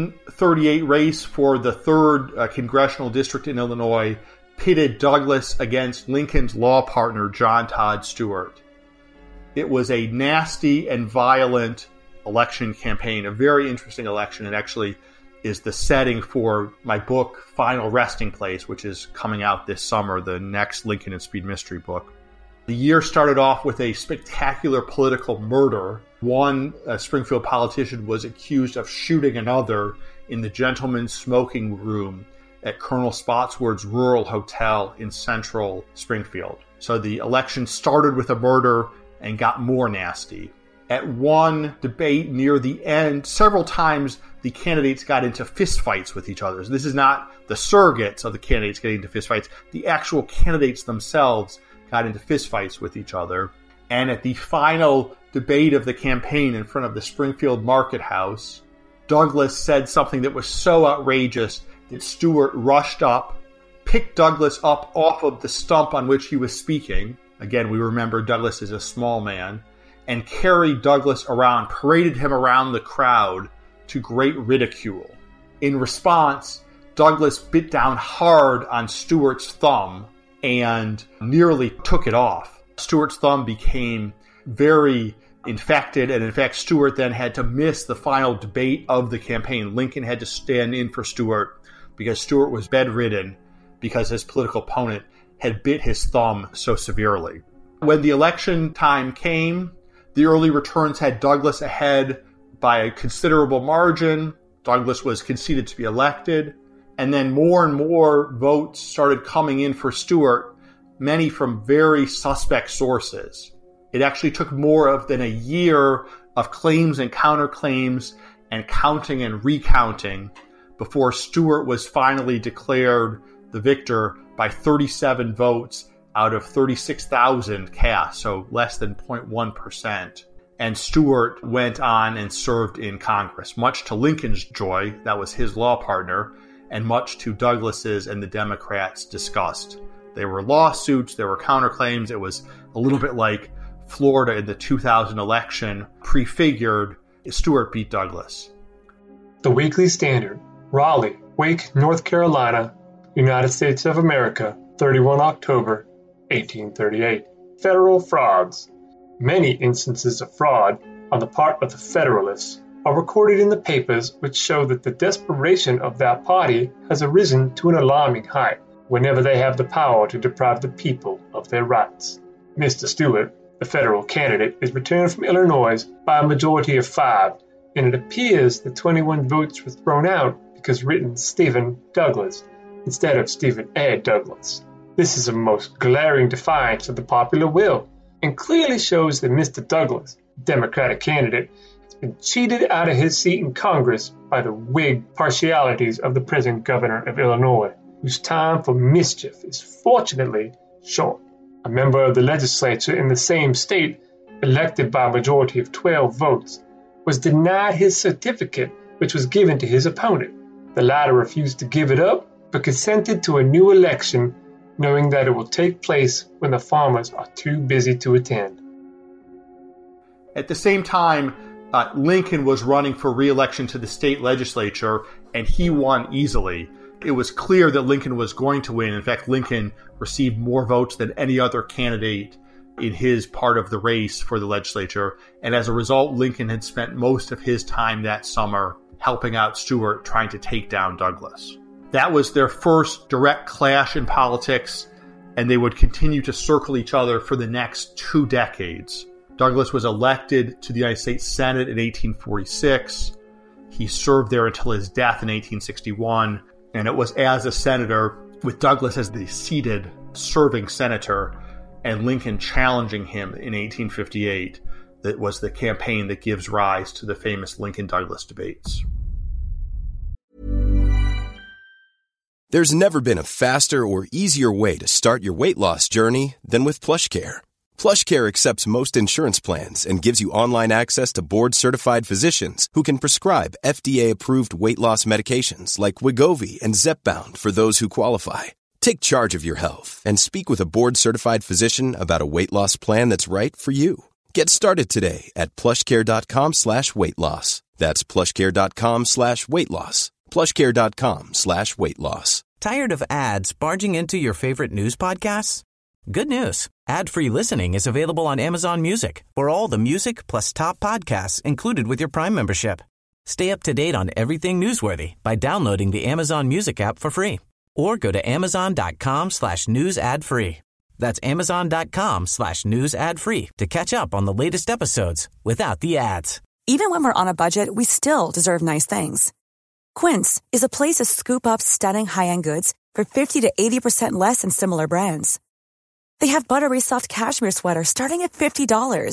1838 race for the 3rd congressional district in Illinois pitted Douglas against Lincoln's law partner, John Todd Stewart. It was a nasty and violent election campaign, a very interesting election. It actually is the setting for my book, Final Resting Place, which is coming out this summer, the next Lincoln and Speed mystery book. The year started off with a spectacular political murder. One Springfield politician was accused of shooting another in the gentleman's smoking room at Colonel Spotswood's Rural Hotel in central Springfield. So the election started with a murder and got more nasty. At one debate near the end, several times the candidates got into fistfights with each other. So this is not the surrogates of the candidates getting into fistfights. The actual candidates themselves got into fistfights with each other. And at the final debate of the campaign in front of the Springfield Market House, Douglas said something that was so outrageous that Stewart rushed up, picked Douglas up off of the stump on which he was speaking. Again, we remember Douglas is a small man, and carried Douglas around, paraded him around the crowd to great ridicule. In response, Douglas bit down hard on Stewart's thumb and nearly took it off. Stewart's thumb became very infected, and in fact, Stewart then had to miss the final debate of the campaign. Lincoln had to stand in for Stewart because Stewart was bedridden because his political opponent had bit his thumb so severely. When the election time came, the early returns had Douglas ahead by a considerable margin. Douglas was conceded to be elected. And then more and more votes started coming in for Stewart, many from very suspect sources. It actually took more than a year of claims and counterclaims and counting and recounting before Stewart was finally declared the victor by 37 votes out of 36,000 cast, so less than 0.1%. And Stewart went on and served in Congress, much to Lincoln's joy, that was his law partner, and much to Douglas's and the Democrats' disgust. There were lawsuits, there were counterclaims. It was a little bit like Florida in the 2000 election, prefigured. Stewart beat Douglas. The Weekly Standard, Raleigh, Wake, North Carolina, United States of America, 31 October, 1838. Federal frauds. Many instances of fraud on the part of the Federalists are recorded in the papers, which show that the desperation of that party has arisen to an alarming height whenever they have the power to deprive the people of their rights. Mr. Stewart, the federal candidate, is returned from Illinois by a majority of 5, and it appears that 21 votes were thrown out because written Stephen Douglas instead of Stephen A. Douglas. This is a most glaring defiance of the popular will, and clearly shows that Mr. Douglas, Democratic candidate, has been cheated out of his seat in Congress by the Whig partialities of the present governor of Illinois, whose time for mischief is fortunately short. A member of the legislature in the same state, elected by a majority of 12 votes, was denied his certificate, which was given to his opponent. The latter refused to give it up, but consented to a new election, knowing that it will take place when the farmers are too busy to attend. At the same time, Lincoln was running for re-election to the state legislature, and he won easily. It was clear that Lincoln was going to win. In fact, Lincoln received more votes than any other candidate in his part of the race for the legislature, and as a result, Lincoln had spent most of his time that summer helping out Stewart, trying to take down Douglas. That was their first direct clash in politics, and they would continue to circle each other for the next 2 decades. Douglas was elected to the United States Senate in 1846. He served there until his death in 1861, and it was as a senator, with Douglas as the seated serving senator, and Lincoln challenging him in 1858, that was the campaign that gives rise to the famous Lincoln-Douglas debates. There's never been a faster or easier way to start your weight loss journey than with PlushCare. PlushCare accepts most insurance plans and gives you online access to board-certified physicians who can prescribe FDA-approved weight loss medications like Wegovy and Zepbound for those who qualify. Take charge of your health and speak with a board-certified physician about a weight loss plan that's right for you. Get started today at plushcare.com/weight-loss. That's plushcare.com/weight-loss. plushcare.com/weight-loss. Tired of ads barging into your favorite news podcasts? Good news. Ad-free listening is available on Amazon Music for all the music plus top podcasts included with your Prime membership. Stay up to date on everything newsworthy by downloading the Amazon Music app for free or go to amazon.com/news ad free. That's amazon.com/news ad free to catch up on the latest episodes without the ads. Even when we're on a budget, we still deserve nice things. Quince is a place to scoop up stunning high-end goods for 50 to 80% less than similar brands. They have buttery soft cashmere sweaters starting at $50,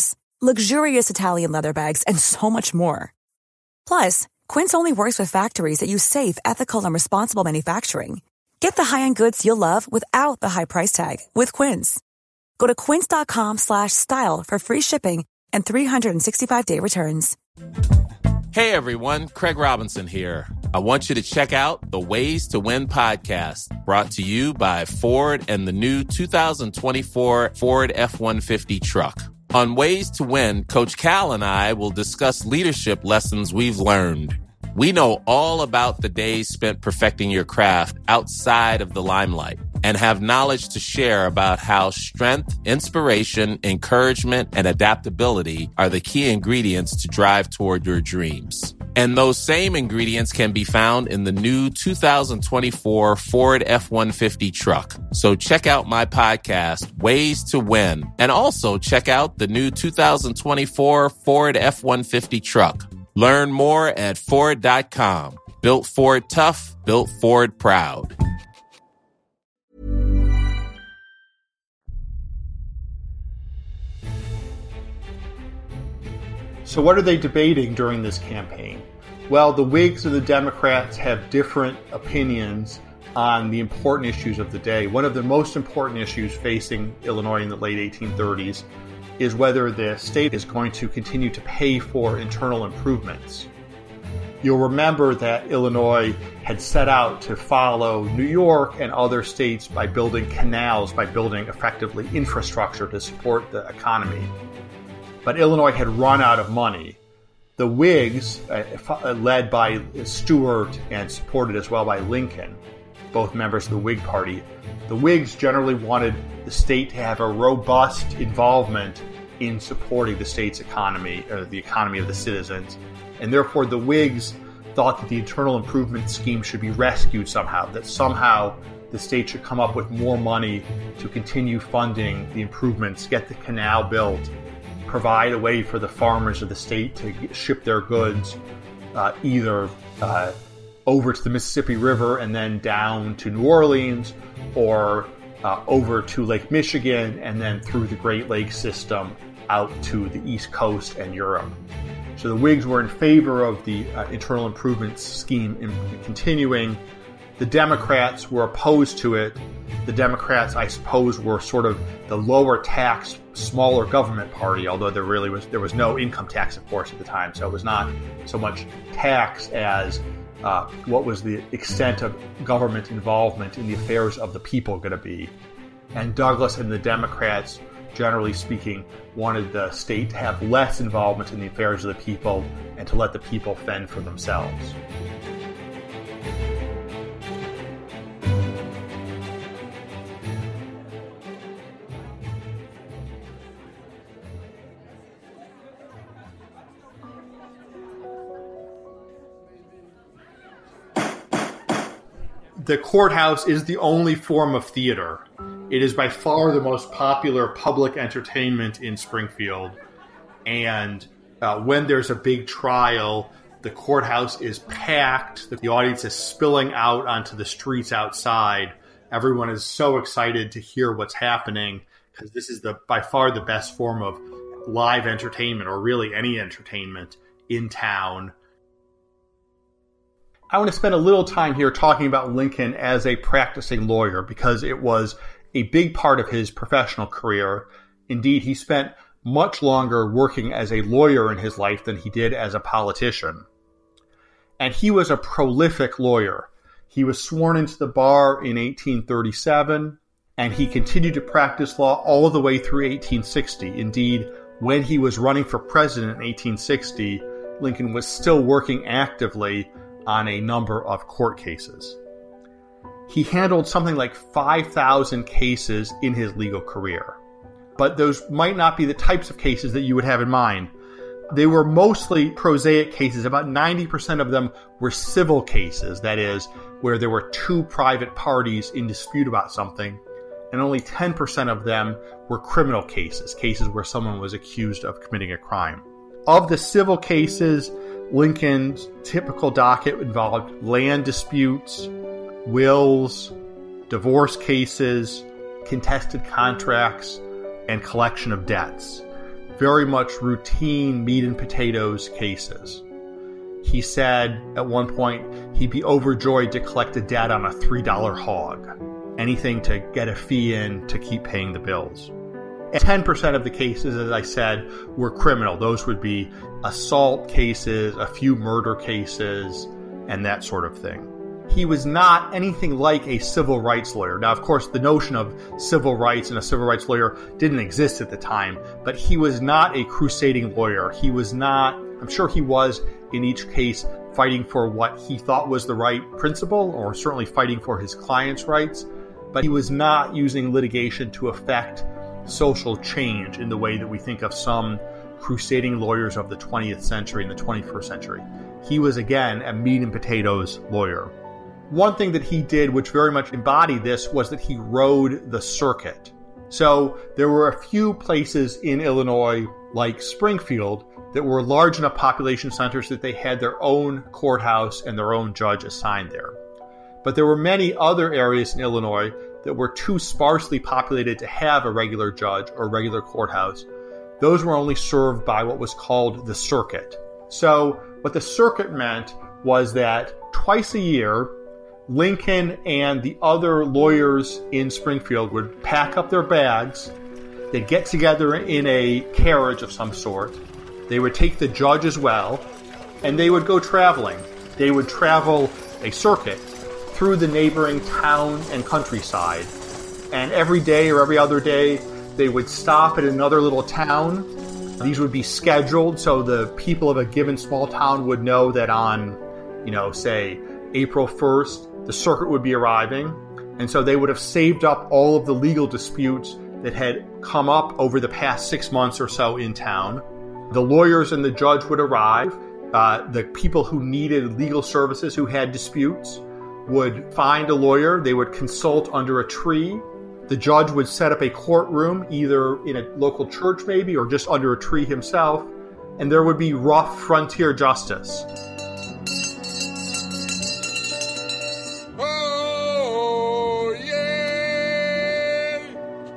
luxurious Italian leather bags, and so much more. Plus, Quince only works with factories that use safe, ethical, and responsible manufacturing. Get the high-end goods you'll love without the high price tag with Quince. Go to quince.com/style for free shipping and 365-day returns. Hey everyone, Craig Robinson here. I want you to check out the Ways to Win podcast, brought to you by Ford and the new 2024 Ford F-150 truck. On Ways to Win, Coach Cal and I will discuss leadership lessons we've learned. We know all about the days spent perfecting your craft outside of the limelight and have knowledge to share about how strength, inspiration, encouragement, and adaptability are the key ingredients to drive toward your dreams. And those same ingredients can be found in the new 2024 Ford F-150 truck. So check out my podcast, Ways to Win, and also check out the new 2024 Ford F-150 truck. Learn more at Ford.com. Built Ford tough, built Ford proud. So what are they debating during this campaign? Well, the Whigs and the Democrats have different opinions on the important issues of the day. One of the most important issues facing Illinois in the late 1830s is whether the state is going to continue to pay for internal improvements. You'll remember that Illinois had set out to follow New York and other states by building canals, by building effectively infrastructure to support the economy. But Illinois had run out of money. The Whigs, led by Stuart and supported as well by Lincoln, both members of the Whig Party, the Whigs generally wanted the state to have a robust involvement in supporting the state's economy, or the economy of the citizens. And therefore the Whigs thought that the internal improvement scheme should be rescued somehow, that somehow the state should come up with more money to continue funding the improvements, get the canal built, provide a way for the farmers of the state to ship their goods either over to the Mississippi River and then down to New Orleans, or over to Lake Michigan and then through the Great Lakes system out to the East Coast and Europe. So the Whigs were in favor of the internal improvement scheme continuing. The Democrats were opposed to it. The Democrats, I suppose, were sort of the lower tax, smaller government party, although there was no income tax, of course, at the time. So it was not so much tax as what was the extent of government involvement in the affairs of the people going to be. And Douglas and the Democrats, generally speaking, wanted the state to have less involvement in the affairs of the people and to let the people fend for themselves. The courthouse is the only form of theater. It is by far the most popular public entertainment in Springfield. And when there's a big trial, the courthouse is packed. The audience is spilling out onto the streets outside. Everyone is so excited to hear what's happening because this is by far the best form of live entertainment, or really any entertainment in town. I want to spend a little time here talking about Lincoln as a practicing lawyer because it was a big part of his professional career. Indeed, he spent much longer working as a lawyer in his life than he did as a politician. And he was a prolific lawyer. He was sworn into the bar in 1837, and he continued to practice law all the way through 1860. Indeed, when he was running for president in 1860, Lincoln was still working actively on a number of court cases. He handled something like 5,000 cases in his legal career. But those might not be the types of cases that you would have in mind. They were mostly prosaic cases. About 90% of them were civil cases, that is, where there were two private parties in dispute about something, and only 10% of them were criminal cases, cases where someone was accused of committing a crime. Of the civil cases, Lincoln's typical docket involved land disputes, wills, divorce cases, contested contracts, and collection of debts. very much routine meat and potatoes cases. He said at one point he'd be overjoyed to collect a debt on a $3 hog, anything to get a fee in to keep paying the bills. And 10% of the cases, as I said, were criminal. Those would be assault cases, a few murder cases, and that sort of thing. He was not anything like a civil rights lawyer. Now, of course, the notion of civil rights and a civil rights lawyer didn't exist at the time, but he was not a crusading lawyer. He was not, I'm sure he was in each case fighting for what he thought was the right principle, or certainly fighting for his client's rights, but he was not using litigation to affect social change in the way that we think of some crusading lawyers of the 20th century and the 21st century. He was, again, a meat and potatoes lawyer. One thing that he did, which very much embodied this, was that he rode the circuit. So there were a few places in Illinois, like Springfield, that were large enough population centers that they had their own courthouse and their own judge assigned there. But there were many other areas in Illinois that were too sparsely populated to have a regular judge or regular courthouse. Those were only served by what was called the circuit. So what the circuit meant was that twice a year, Lincoln and the other lawyers in Springfield would pack up their bags. They'd get together in a carriage of some sort. They would take the judge as well, and they would go traveling. They would travel a circuit through the neighboring town and countryside. And every day or every other day, they would stop at another little town. These would be scheduled, so the people of a given small town would know that on, say, April 1st, the circuit would be arriving. And so they would have saved up all of the legal disputes that had come up over the past 6 months or so in town. The lawyers and the judge would arrive. The people who needed legal services, who had disputes, would find a lawyer. They would consult under a tree. The judge would set up a courtroom, either in a local church maybe, or just under a tree himself. And there would be rough frontier justice. Oh, yeah!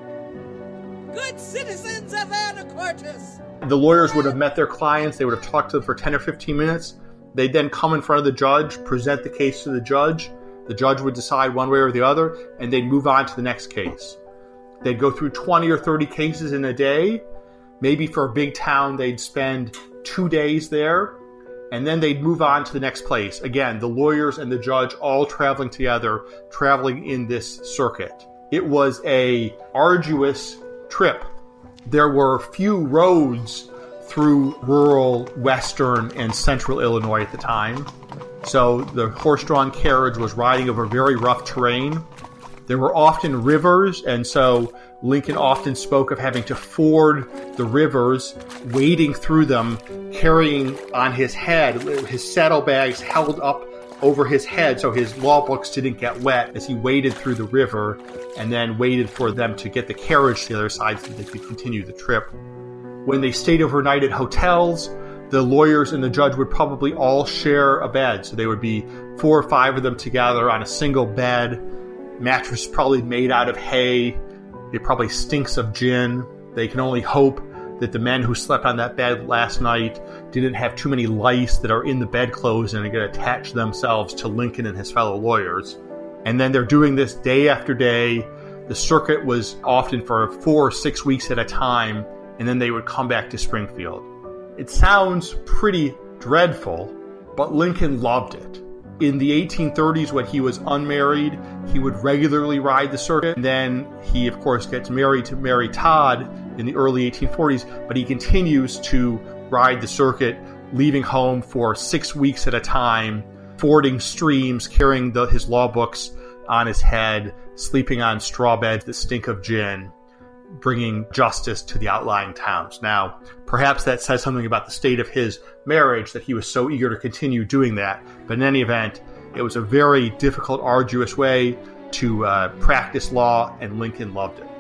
Good citizens of Anacortes! The lawyers would have met their clients. They would have talked to them for 10 or 15 minutes. They'd then come in front of the judge, present the case to the judge. The judge would decide one way or the other, and they'd move on to the next case. They'd go through 20 or 30 cases in a day. Maybe for a big town, they'd spend 2 days there, and then they'd move on to the next place. Again, the lawyers and the judge all traveling together, traveling in this circuit. It was an arduous trip. There were few roads through rural western and central Illinois at the time. So the horse-drawn carriage was riding over very rough terrain. There were often rivers, and so Lincoln often spoke of having to ford the rivers, wading through them, carrying on his head, his saddlebags held up over his head so his law books didn't get wet as he waded through the river and then waited for them to get the carriage to the other side so they could continue the trip. When they stayed overnight at hotels, the lawyers and the judge would probably all share a bed. So they would be 4 or 5 of them together on a single bed. Mattress probably made out of hay. It probably stinks of gin. They can only hope that the men who slept on that bed last night didn't have too many lice that are in the bedclothes and are going to attach themselves to Lincoln and his fellow lawyers. And then they're doing this day after day. The circuit was often for 4 or 6 weeks at a time, and then they would come back to Springfield. It sounds pretty dreadful, but Lincoln loved it. In the 1830s, when he was unmarried, he would regularly ride the circuit. And then he, of course, gets married to Mary Todd in the early 1840s, but he continues to ride the circuit, leaving home for 6 weeks at a time, fording streams, carrying his law books on his head, sleeping on straw beds that stink of gin, bringing justice to the outlying towns. Now, perhaps that says something about the state of his marriage that he was so eager to continue doing that. But in any event, it was a very difficult, arduous way to practice law, and Lincoln loved it.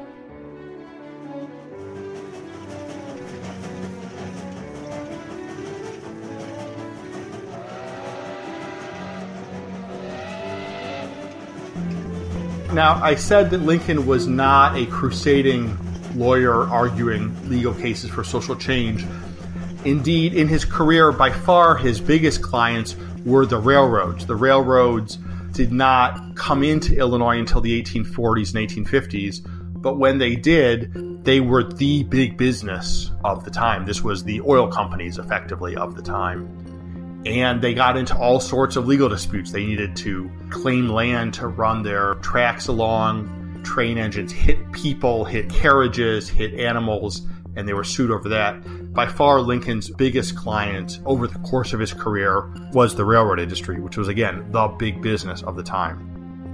Now, I said that Lincoln was not a crusading lawyer arguing legal cases for social change. Indeed, in his career, by far his biggest clients were the railroads. The railroads did not come into Illinois until the 1840s and 1850s, but when they did, they were the big business of the time. This was the oil companies, effectively, of the time. And they got into all sorts of legal disputes. They needed to claim land to run their tracks along. Train engines hit people, hit carriages, hit animals, and they were sued over that. By far, Lincoln's biggest client over the course of his career was the railroad industry, which was, again, the big business of the time.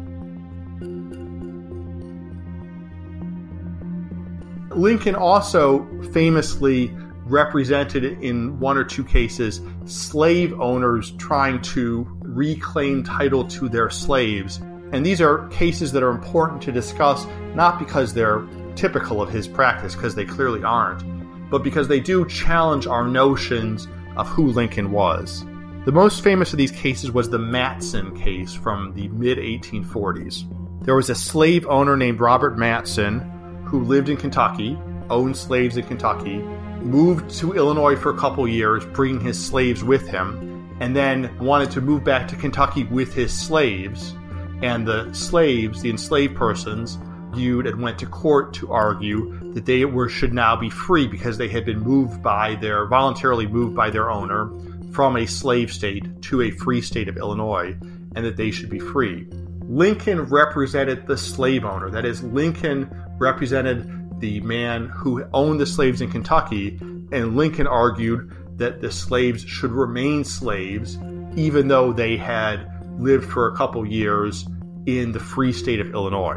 Lincoln also famously represented in one or two cases slave owners trying to reclaim title to their slaves. And these are cases that are important to discuss, not because they're typical of his practice, because they clearly aren't, but because they do challenge our notions of who Lincoln was. The most famous of these cases was the Matson case from the mid-1840s. There was a slave owner named Robert Matson who lived in Kentucky, owned slaves in Kentucky, moved to Illinois for a couple years, bringing his slaves with him, and then wanted to move back to Kentucky with his slaves. And the slaves, the enslaved persons, viewed and went to court to argue that they should now be free because they had been voluntarily moved by their owner from a slave state to a free state of Illinois, and that they should be free. Lincoln represented the slave owner. That is, Lincoln represented the man who owned the slaves in Kentucky, and Lincoln argued that the slaves should remain slaves even though they had lived for a couple years in the free state of Illinois.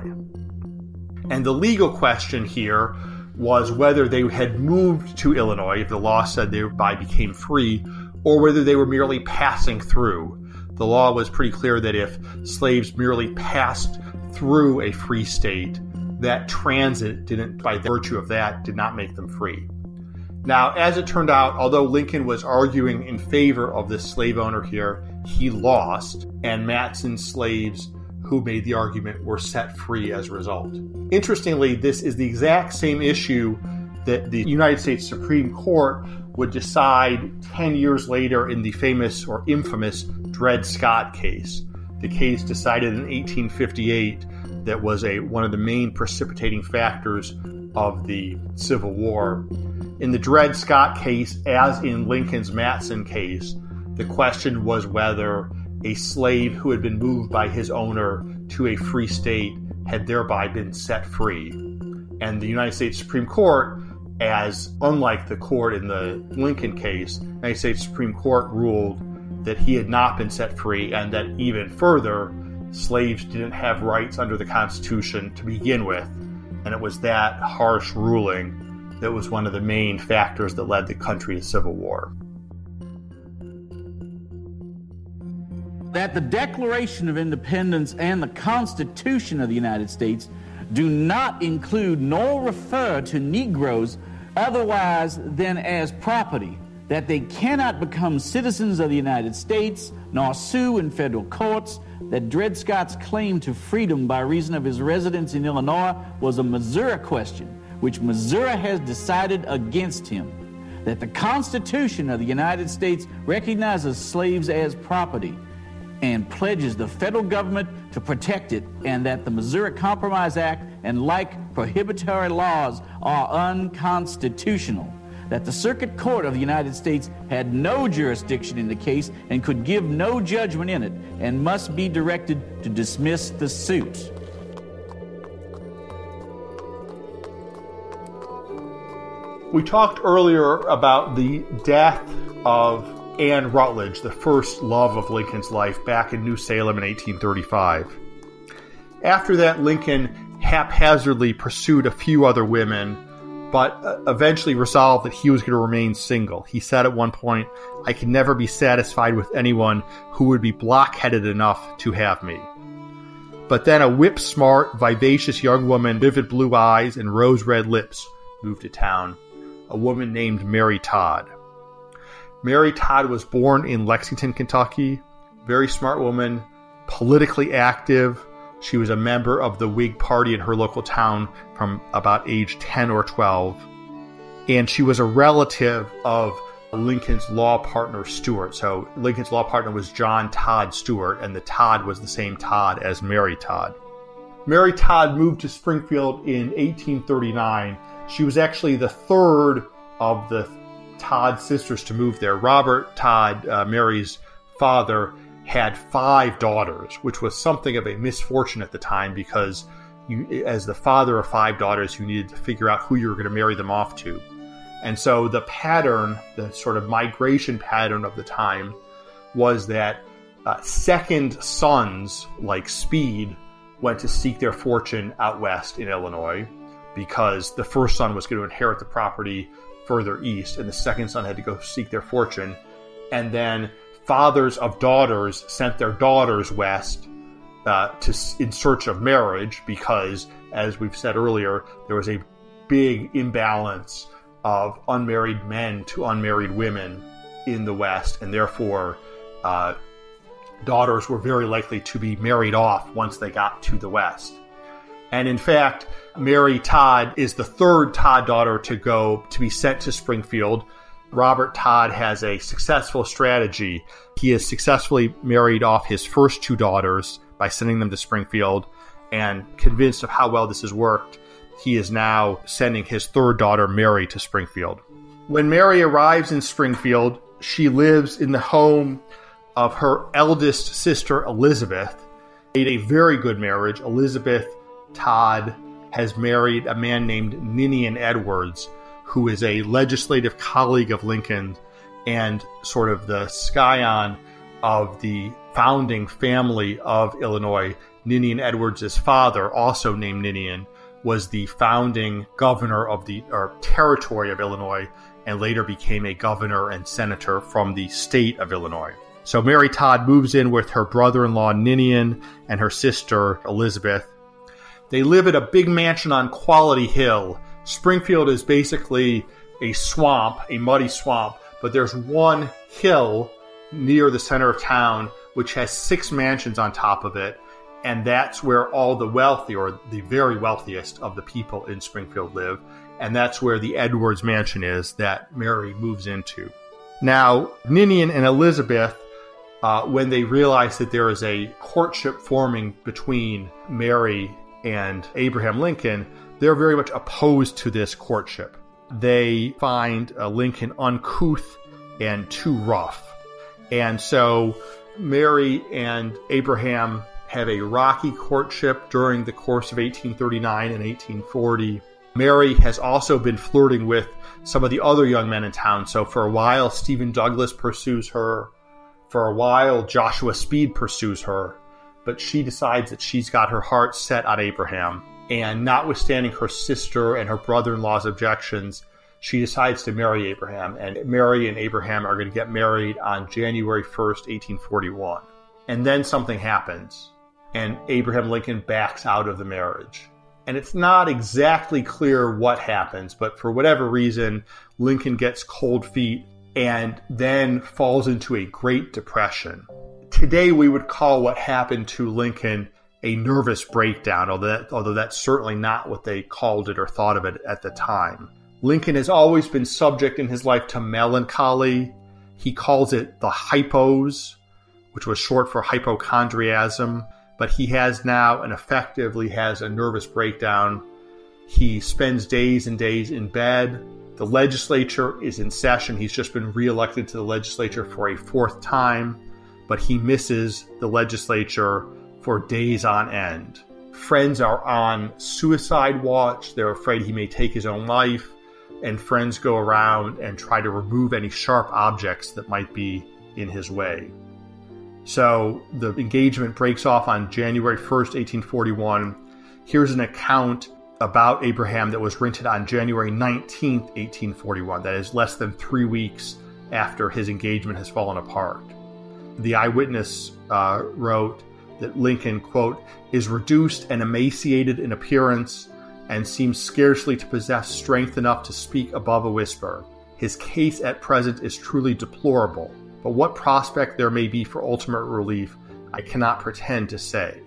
And the legal question here was whether they had moved to Illinois, if the law said they thereby became free, or whether they were merely passing through. The law was pretty clear that if slaves merely passed through a free state, that transit by virtue of that, did not make them free. Now, as it turned out, although Lincoln was arguing in favor of this slave owner here, he lost, and Matson's slaves who made the argument were set free as a result. Interestingly, this is the exact same issue that the United States Supreme Court would decide 10 years later in the famous or infamous Dred Scott case. The case decided in 1858 that was one of the main precipitating factors of the Civil War. In the Dred Scott case, as in Lincoln's Matson case, the question was whether a slave who had been moved by his owner to a free state had thereby been set free. And the United States Supreme Court, as unlike the court in the Lincoln case, the United States Supreme Court ruled that he had not been set free, and that even further, slaves didn't have rights under the Constitution to begin with. And it was that harsh ruling that was one of the main factors that led the country to civil war. That the Declaration of Independence and the Constitution of the United States do not include nor refer to Negroes otherwise than as property, that they cannot become citizens of the United States nor sue in federal courts, that Dred Scott's claim to freedom by reason of his residence in Illinois was a Missouri question, which Missouri has decided against him, that the Constitution of the United States recognizes slaves as property and pledges the federal government to protect it, and that the Missouri Compromise Act and like prohibitory laws are unconstitutional, that the Circuit Court of the United States had no jurisdiction in the case and could give no judgment in it, and must be directed to dismiss the suit. We talked earlier about the death of Anne Rutledge, the first love of Lincoln's life, back in New Salem in 1835. After that, Lincoln haphazardly pursued a few other women, but eventually resolved that he was going to remain single. He said at one point, "I can never be satisfied with anyone who would be blockheaded enough to have me." But then a whip-smart, vivacious young woman, vivid blue eyes and rose-red lips, moved to town, a woman named Mary Todd. Mary Todd was born in Lexington, Kentucky. Very smart woman, politically active. She was a member of the Whig Party in her local town from about age 10 or 12. And she was a relative of Lincoln's law partner, Stuart. So Lincoln's law partner was John Todd Stuart, and the Todd was the same Todd as Mary Todd. Mary Todd moved to Springfield in 1839. She was actually the third of the Todd sisters to move there. Robert Todd, Mary's father, had 5 daughters, which was something of a misfortune at the time because as the father of 5 daughters, you needed to figure out who you were going to marry them off to. And so the pattern, the sort of migration pattern of the time, was that second sons like Speed went to seek their fortune out west in Illinois because the first son was going to inherit the property further east, and the second son had to go seek their fortune. And then fathers of daughters sent their daughters west in search of marriage because, as we've said earlier, there was a big imbalance of unmarried men to unmarried women in the West, and therefore daughters were very likely to be married off once they got to the West. And in fact, Mary Todd is the third Todd daughter to be sent to Springfield. Robert Todd has a successful strategy. He has successfully married off his first 2 daughters by sending them to Springfield, and convinced of how well this has worked, he is now sending his third daughter, Mary, to Springfield. When Mary arrives in Springfield, she lives in the home of her eldest sister, Elizabeth. Made a very good marriage. Elizabeth Todd has married a man named Ninian Edwards, who is a legislative colleague of Lincoln and sort of the scion of the founding family of Illinois. Ninian Edwards' father, also named Ninian, was the founding governor of the territory of Illinois and later became a governor and senator from the state of Illinois. So Mary Todd moves in with her brother-in-law Ninian and her sister Elizabeth. They live at a big mansion on Quality Hill. Springfield is basically a swamp, a muddy swamp, but there's one hill near the center of town which has 6 mansions on top of it, and that's where all the wealthy, or the very wealthiest of the people in Springfield live, and that's where the Edwards mansion is that Mary moves into. Now, Ninian and Elizabeth, when they realize that there is a courtship forming between Mary and Abraham Lincoln, they're very much opposed to this courtship. They find Lincoln uncouth and too rough. And so Mary and Abraham have a rocky courtship during the course of 1839 and 1840. Mary has also been flirting with some of the other young men in town. So for a while, Stephen Douglas pursues her. For a while, Joshua Speed pursues her. But she decides that she's got her heart set on Abraham. And notwithstanding her sister and her brother-in-law's objections, she decides to marry Abraham. And Mary and Abraham are going to get married on January 1st, 1841. And then something happens, and Abraham Lincoln backs out of the marriage. And it's not exactly clear what happens, but for whatever reason, Lincoln gets cold feet and then falls into a Great Depression. Today, we would call what happened to Lincoln a nervous breakdown, although that's certainly not what they called it or thought of it at the time. Lincoln has always been subject in his life to melancholy. He calls it the hypos, which was short for hypochondriasm, but he has now and effectively has a nervous breakdown. He spends days and days in bed. The legislature is in session. He's just been reelected to the legislature for a 4th time, but he misses the legislature for days on end. Friends are on suicide watch. They're afraid he may take his own life, and friends go around and try to remove any sharp objects that might be in his way. So the engagement breaks off on January 1st, 1841. Here's an account about Abraham that was printed on January 19th, 1841. That is less than 3 weeks after his engagement has fallen apart. The eyewitness wrote that Lincoln, quote, is reduced and emaciated in appearance and seems scarcely to possess strength enough to speak above a whisper. His case at present is truly deplorable, but what prospect there may be for ultimate relief, I cannot pretend to say.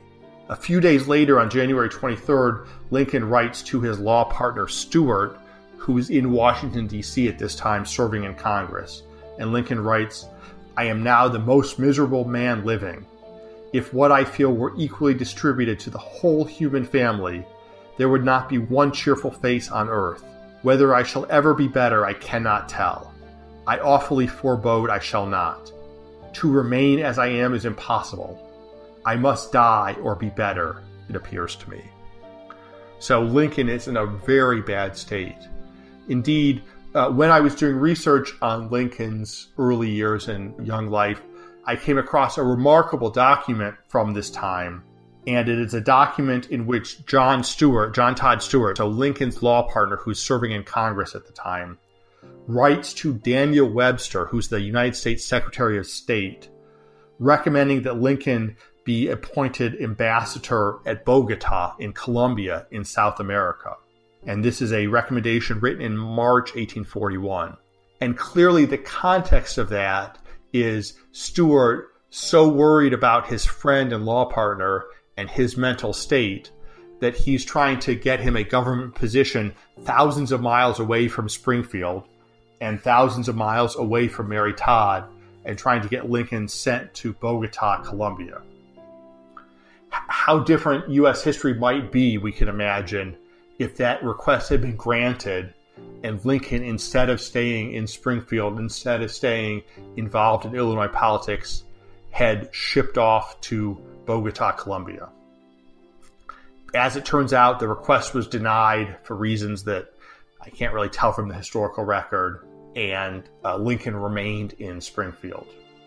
A few days later, on January 23rd, Lincoln writes to his law partner Stuart, who is in Washington, D.C. at this time, serving in Congress. And Lincoln writes, "I am now the most miserable man living. If what I feel were equally distributed to the whole human family, there would not be one cheerful face on earth. Whether I shall ever be better, I cannot tell. I awfully forebode I shall not. To remain as I am is impossible. I must die or be better, it appears to me." So Lincoln is in a very bad state. Indeed, when I was doing research on Lincoln's early years and young life, I came across a remarkable document from this time, and it is a document in which John Todd Stuart, so Lincoln's law partner who's serving in Congress at the time, writes to Daniel Webster, who's the United States Secretary of State, recommending that Lincoln be appointed ambassador at Bogota in Colombia in South America. And this is a recommendation written in March 1841. And clearly the context of that is Stuart so worried about his friend and law partner and his mental state that he's trying to get him a government position thousands of miles away from Springfield and thousands of miles away from Mary Todd, and trying to get Lincoln sent to Bogota, Colombia. How different U.S. history might be, we can imagine, if that request had been granted and Lincoln, instead of staying in Springfield, instead of staying involved in Illinois politics, had shipped off to Bogota, Colombia. As it turns out, the request was denied for reasons that I can't really tell from the historical record, and Lincoln remained in Springfield.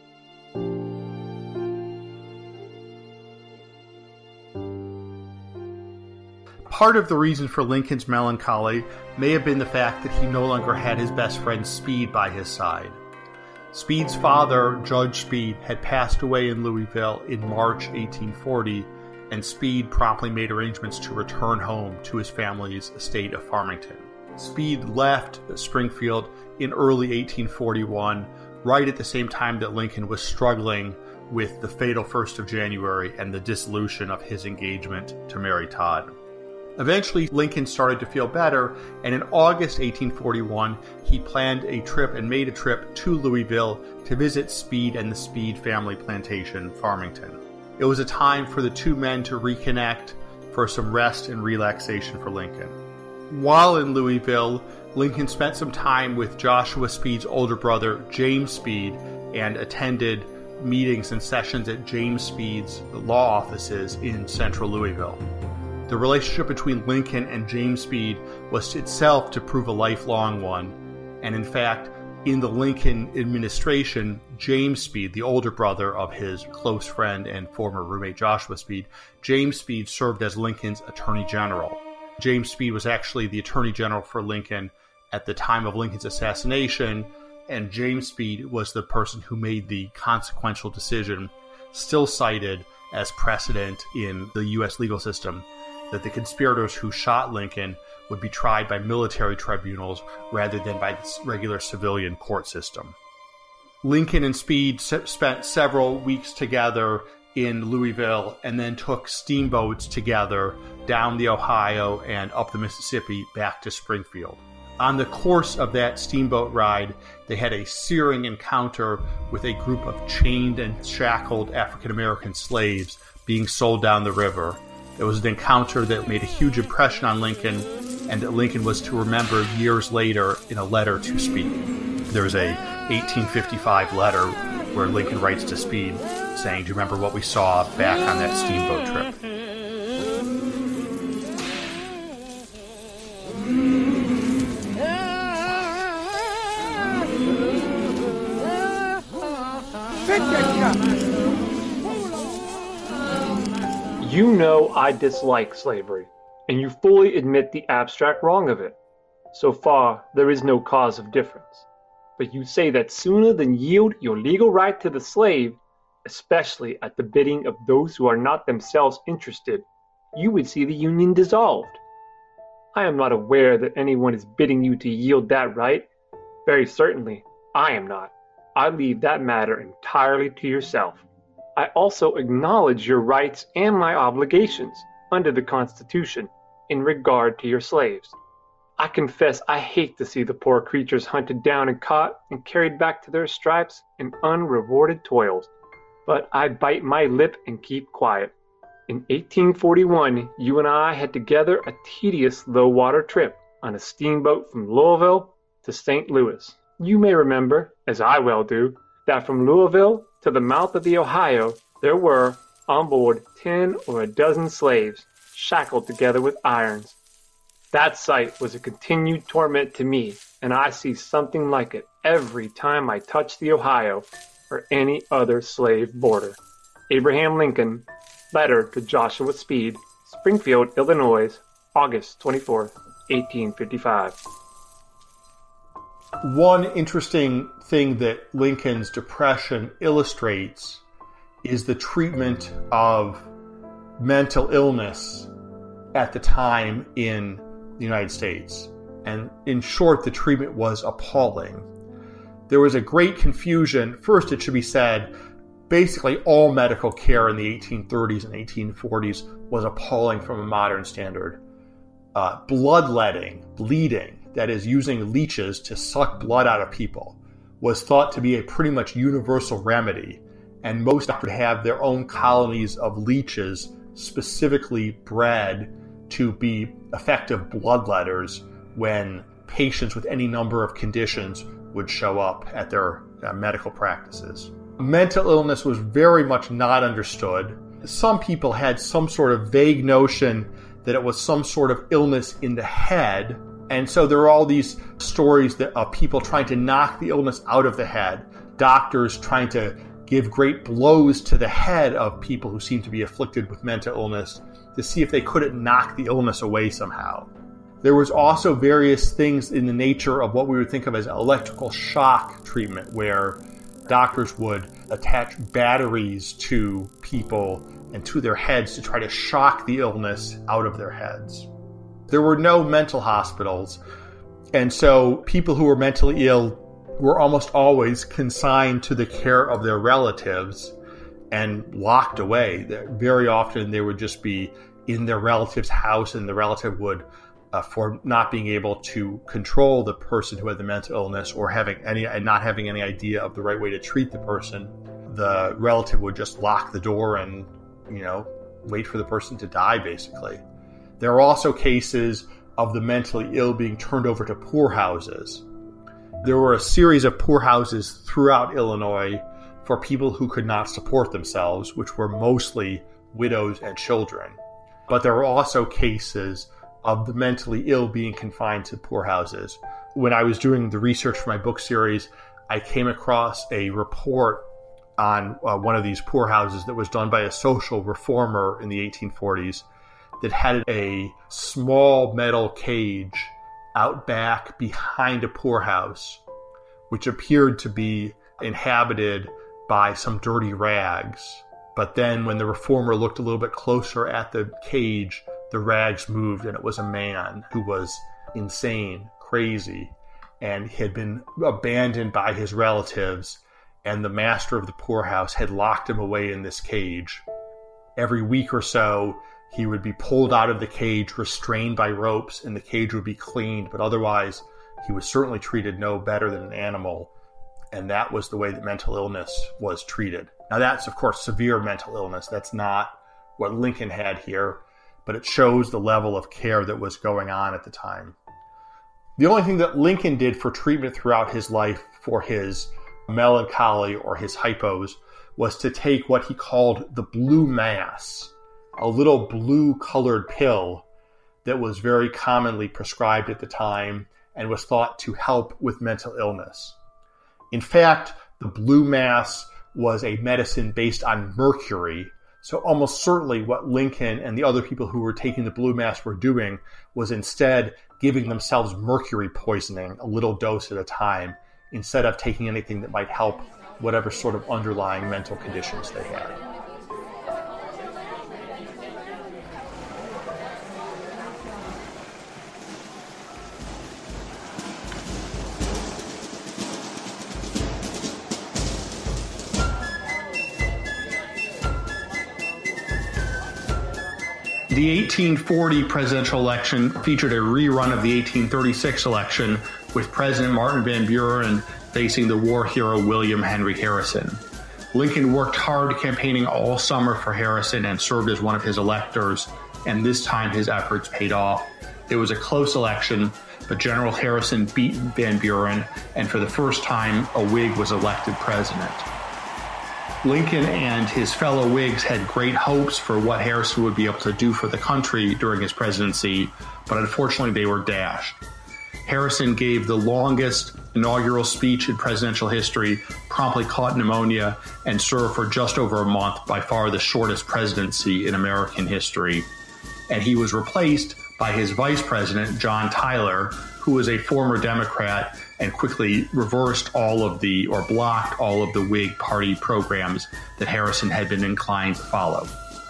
Part of the reason for Lincoln's melancholy may have been the fact that he no longer had his best friend Speed by his side. Speed's father, Judge Speed, had passed away in Louisville in March 1840, and Speed promptly made arrangements to return home to his family's estate of Farmington. Speed left Springfield in early 1841, right at the same time that Lincoln was struggling with the fatal 1st of January and the dissolution of his engagement to Mary Todd. Eventually, Lincoln started to feel better, and in August 1841, he planned a trip and made a trip to Louisville to visit Speed and the Speed family plantation, Farmington. It was a time for the two men to reconnect, for some rest and relaxation for Lincoln. While in Louisville, Lincoln spent some time with Joshua Speed's older brother, James Speed, and attended meetings and sessions at James Speed's law offices in central Louisville. The relationship between Lincoln and James Speed was itself to prove a lifelong one, and in fact, in the Lincoln administration, James Speed, the older brother of his close friend and former roommate Joshua Speed, James Speed served as Lincoln's Attorney General. James Speed was actually the Attorney General for Lincoln at the time of Lincoln's assassination, and James Speed was the person who made the consequential decision, still cited as precedent in the U.S. legal system, that the conspirators who shot Lincoln would be tried by military tribunals rather than by the regular civilian court system. Lincoln and Speed spent several weeks together in Louisville and then took steamboats together down the Ohio and up the Mississippi back to Springfield. On the course of that steamboat ride, they had a searing encounter with a group of chained and shackled African-American slaves being sold down the river. It was an encounter that made a huge impression on Lincoln, and that Lincoln was to remember years later in a letter to Speed. There's a 1855 letter where Lincoln writes to Speed saying, "Do you remember what we saw back on that steamboat trip?" You know I dislike slavery, and you fully admit the abstract wrong of it. So far, there is no cause of difference. But you say that sooner than yield your legal right to the slave, especially at the bidding of those who are not themselves interested, you would see the Union dissolved. I am not aware that anyone is bidding you to yield that right. Very certainly, I am not. I leave that matter entirely to yourself. I also acknowledge your rights and my obligations under the Constitution in regard to your slaves. I confess I hate to see the poor creatures hunted down and caught and carried back to their stripes in unrewarded toils, but I bite my lip and keep quiet. In 1841, you and I had together a tedious low-water trip on a steamboat from Louisville to St. Louis. You may remember, as I well do, that from Louisville to the mouth of the Ohio, there were, on board, 10 or a dozen slaves, shackled together with irons. That sight was a continued torment to me, and I see something like it every time I touch the Ohio or any other slave border. Abraham Lincoln, letter to Joshua Speed, Springfield, Illinois, August 24th, 1855. One interesting thing that Lincoln's depression illustrates is the treatment of mental illness at the time in the United States. And in short, the treatment was appalling. There was a great confusion. First, it should be said, basically all medical care in the 1830s and 1840s was appalling from a modern standard. Bloodletting, bleeding, that is, using leeches to suck blood out of people, was thought to be a pretty much universal remedy, and most would have their own colonies of leeches specifically bred to be effective bloodletters when patients with any number of conditions would show up at their medical practices. Mental illness was very much not understood. Some people had some sort of vague notion that it was some sort of illness in the head. And so there are all these stories of people trying to knock the illness out of the head, doctors trying to give great blows to the head of people who seem to be afflicted with mental illness to see if they couldn't knock the illness away somehow. There was also various things in the nature of what we would think of as electrical shock treatment, where doctors would attach batteries to people and to their heads to try to shock the illness out of their heads. There were no mental hospitals, and so people who were mentally ill were almost always consigned to the care of their relatives and locked away. Very often they would just be in their relative's house, and the relative would, for not being able to control the person who had the mental illness or not having any idea of the right way to treat the person, the relative would just lock the door and, wait for the person to die, basically. There are also cases of the mentally ill being turned over to poorhouses. There were a series of poorhouses throughout Illinois for people who could not support themselves, which were mostly widows and children. But there were also cases of the mentally ill being confined to poorhouses. When I was doing the research for my book series, I came across a report on one of these poorhouses that was done by a social reformer in the 1840s that had a small metal cage out back behind a poorhouse, which appeared to be inhabited by some dirty rags. But then when the reformer looked a little bit closer at the cage, the rags moved, and it was a man who was insane, crazy, and had been abandoned by his relatives, and the master of the poorhouse had locked him away in this cage. Every week or so, he would be pulled out of the cage, restrained by ropes, and the cage would be cleaned, but otherwise he was certainly treated no better than an animal, and that was the way that mental illness was treated. Now that's, of course, severe mental illness. That's not what Lincoln had here, but it shows the level of care that was going on at the time. The only thing that Lincoln did for treatment throughout his life for his melancholy or his hypos was to take what he called the blue mass, a little blue-colored pill that was very commonly prescribed at the time and was thought to help with mental illness. In fact, the blue mass was a medicine based on mercury, so almost certainly what Lincoln and the other people who were taking the blue mass were doing was instead giving themselves mercury poisoning, a little dose at a time, instead of taking anything that might help whatever sort of underlying mental conditions they had. The 1840 presidential election featured a rerun of the 1836 election, with President Martin Van Buren facing the war hero William Henry Harrison. Lincoln worked hard campaigning all summer for Harrison and served as one of his electors, and this time his efforts paid off. It was a close election, but General Harrison beat Van Buren, and for the first time, a Whig was elected president. Lincoln and his fellow Whigs had great hopes for what Harrison would be able to do for the country during his presidency, but unfortunately they were dashed. Harrison gave the longest inaugural speech in presidential history, promptly caught pneumonia, and served for just over a month, by far the shortest presidency in American history. And he was replaced by his vice president, John Tyler, who was a former Democrat and quickly blocked all of the Whig Party programs that Harrison had been inclined to follow.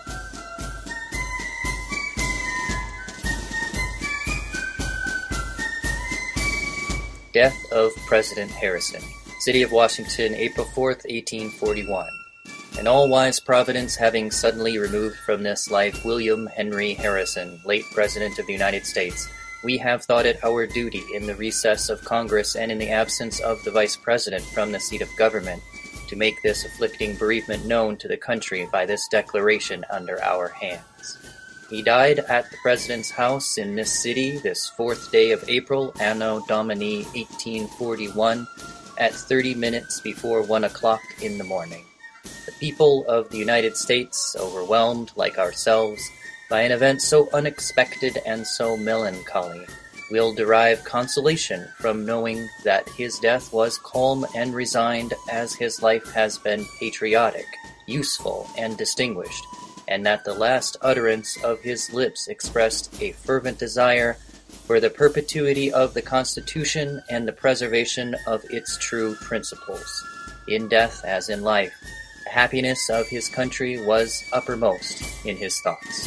Death of President Harrison. City of Washington, April 4th, 1841. An all-wise Providence having suddenly removed from this life William Henry Harrison, late President of the United States, we have thought it our duty, in the recess of Congress and in the absence of the Vice President from the seat of government, to make this afflicting bereavement known to the country by this declaration under our hands. He died at the President's house in this city this 4th day of April, Anno Domini 1841, at 30 minutes before 1 o'clock in the morning. The people of the United States, overwhelmed like ourselves by an event so unexpected and so melancholy, will derive consolation from knowing that his death was calm and resigned, as his life has been patriotic, useful, and distinguished, and that the last utterance of his lips expressed a fervent desire for the perpetuity of the Constitution and the preservation of its true principles. In death as in life, the happiness of his country was uppermost in his thoughts.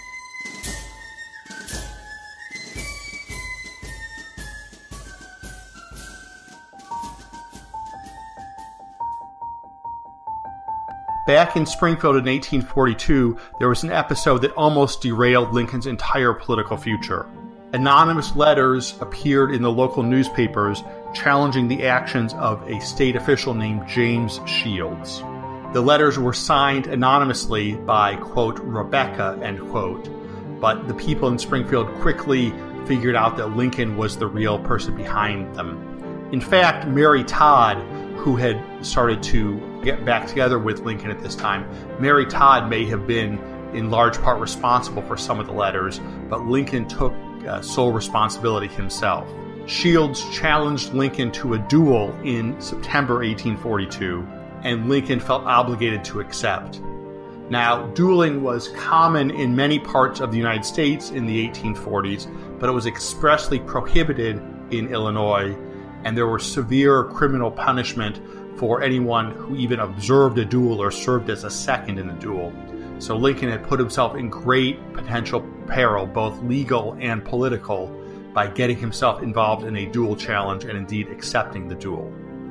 Back in Springfield in 1842, there was an episode that almost derailed Lincoln's entire political future. Anonymous letters appeared in the local newspapers challenging the actions of a state official named James Shields. The letters were signed anonymously by, quote, Rebecca, end quote, but the people in Springfield quickly figured out that Lincoln was the real person behind them. In fact, Mary Todd, who had started to get back together with Lincoln at this time, Mary Todd may have been in large part responsible for some of the letters, but Lincoln took sole responsibility himself. Shields challenged Lincoln to a duel in September 1842, and Lincoln felt obligated to accept. Now, dueling was common in many parts of the United States in the 1840s, but it was expressly prohibited in Illinois, and there were severe criminal punishment for anyone who even observed a duel or served as a second in the duel. So Lincoln had put himself in great potential peril, both legal and political, by getting himself involved in a duel challenge and indeed accepting the duel.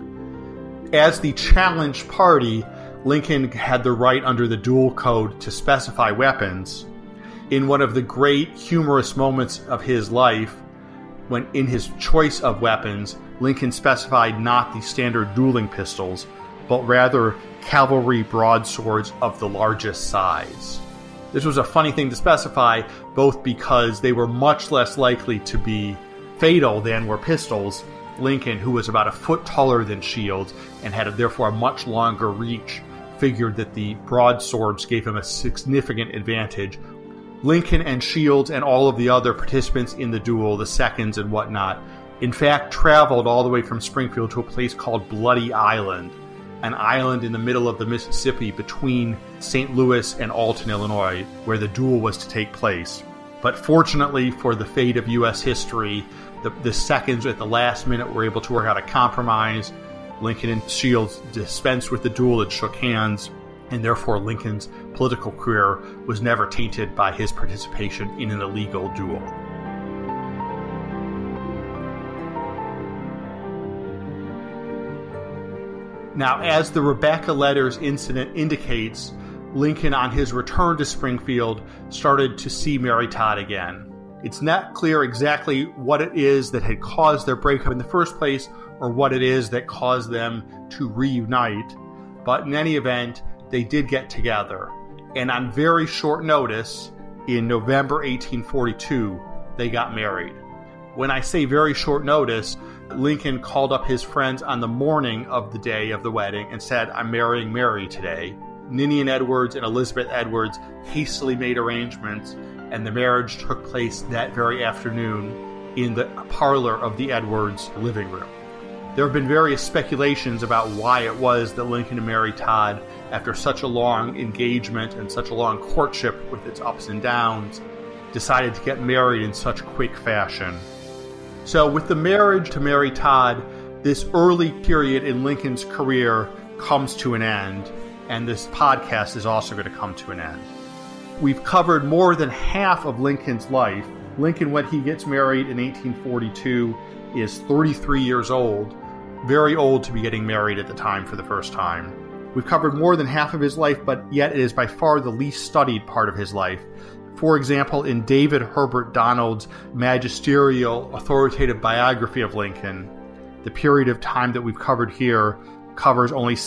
As the challenged party, Lincoln had the right under the duel code to specify weapons. In one of the great humorous moments of his life, when in his choice of weapons, Lincoln specified not the standard dueling pistols, but rather cavalry broadswords of the largest size. This was a funny thing to specify, both because they were much less likely to be fatal than were pistols. Lincoln, who was about a foot taller than Shields and had therefore a much longer reach, figured that the broadswords gave him a significant advantage. Lincoln and Shields and all of the other participants in the duel, the seconds and whatnot, in fact traveled all the way from Springfield to a place called Bloody Island, an island in the middle of the Mississippi between St. Louis and Alton, Illinois, where the duel was to take place. But fortunately for the fate of U.S. history, the seconds at the last minute were able to work out a compromise. Lincoln and Shields dispensed with the duel and shook hands, and therefore Lincoln's political career was never tainted by his participation in an illegal duel. Now, as the Rebecca Letters incident indicates, Lincoln, on his return to Springfield, started to see Mary Todd again. It's not clear exactly what it is that had caused their breakup in the first place or what it is that caused them to reunite, but in any event, they did get together. And on very short notice, in November 1842, they got married. When I say very short notice, Lincoln called up his friends on the morning of the day of the wedding and said, "I'm marrying Mary today." Ninian Edwards and Elizabeth Edwards hastily made arrangements, and the marriage took place that very afternoon in the parlor of the Edwards living room. There have been various speculations about why it was that Lincoln and Mary Todd, after such a long engagement and such a long courtship with its ups and downs, decided to get married in such quick fashion. So with the marriage to Mary Todd, this early period in Lincoln's career comes to an end, and this podcast is also going to come to an end. We've covered more than half of Lincoln's life. Lincoln, when he gets married in 1842, is 33 years old, very old to be getting married at the time for the first time. We've covered more than half of his life, but yet it is by far the least studied part of his life. For example, in David Herbert Donald's magisterial authoritative biography of Lincoln, the period of time that we've covered here covers only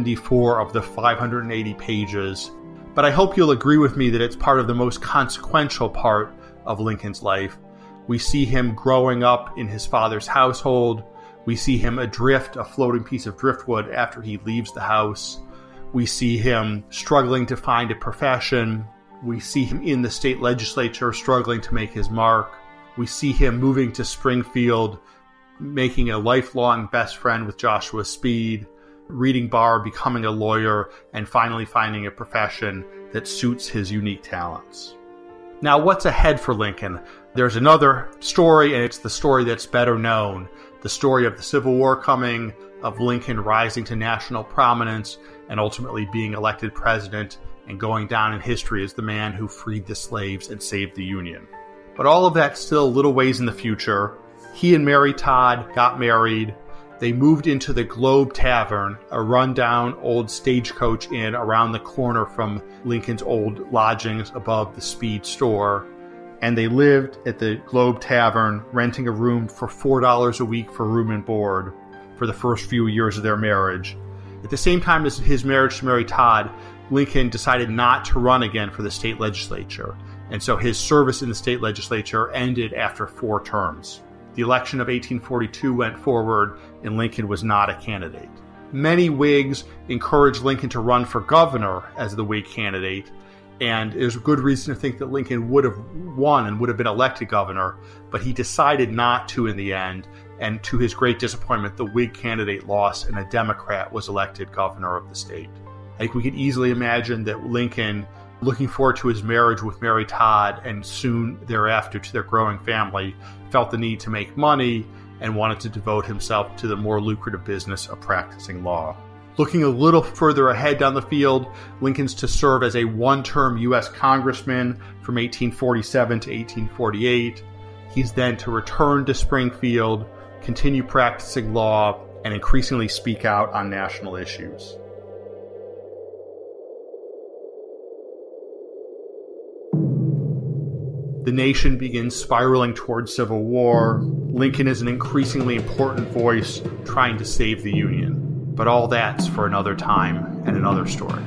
74 of the 580 pages. But I hope you'll agree with me that it's part of the most consequential part of Lincoln's life. We see him growing up in his father's household. We see him adrift, a floating piece of driftwood, after he leaves the house. We see him struggling to find a profession. We see him in the state legislature struggling to make his mark. We see him moving to Springfield, making a lifelong best friend with Joshua Speed, reading bar, becoming a lawyer, and finally finding a profession that suits his unique talents. Now, what's ahead for Lincoln? There's another story, and it's the story that's better known. The story of the Civil War coming, of Lincoln rising to national prominence, and ultimately being elected president and going down in history as the man who freed the slaves and saved the Union. But all of that's still a little ways in the future. He and Mary Todd got married. They moved into the Globe Tavern, a rundown old stagecoach inn around the corner from Lincoln's old lodgings above the Speed store. And they lived at the Globe Tavern, renting a room for $4 a week for room and board for the first few years of their marriage. At the same time as his marriage to Mary Todd, Lincoln decided not to run again for the state legislature, and so his service in the state legislature ended after 4 terms. The election of 1842 went forward, and Lincoln was not a candidate. Many Whigs encouraged Lincoln to run for governor as the Whig candidate, and there's good reason to think that Lincoln would have won and would have been elected governor, but he decided not to in the end, and to his great disappointment, the Whig candidate lost and a Democrat was elected governor of the state. I think we could easily imagine that Lincoln, looking forward to his marriage with Mary Todd and soon thereafter to their growing family, felt the need to make money and wanted to devote himself to the more lucrative business of practicing law. Looking a little further ahead down the field, Lincoln's to serve as a one-term U.S. congressman from 1847 to 1848. He's then to return to Springfield, continue practicing law, and increasingly speak out on national issues. The nation begins spiraling towards civil war. Lincoln is an increasingly important voice trying to save the Union. But all that's for another time and another story.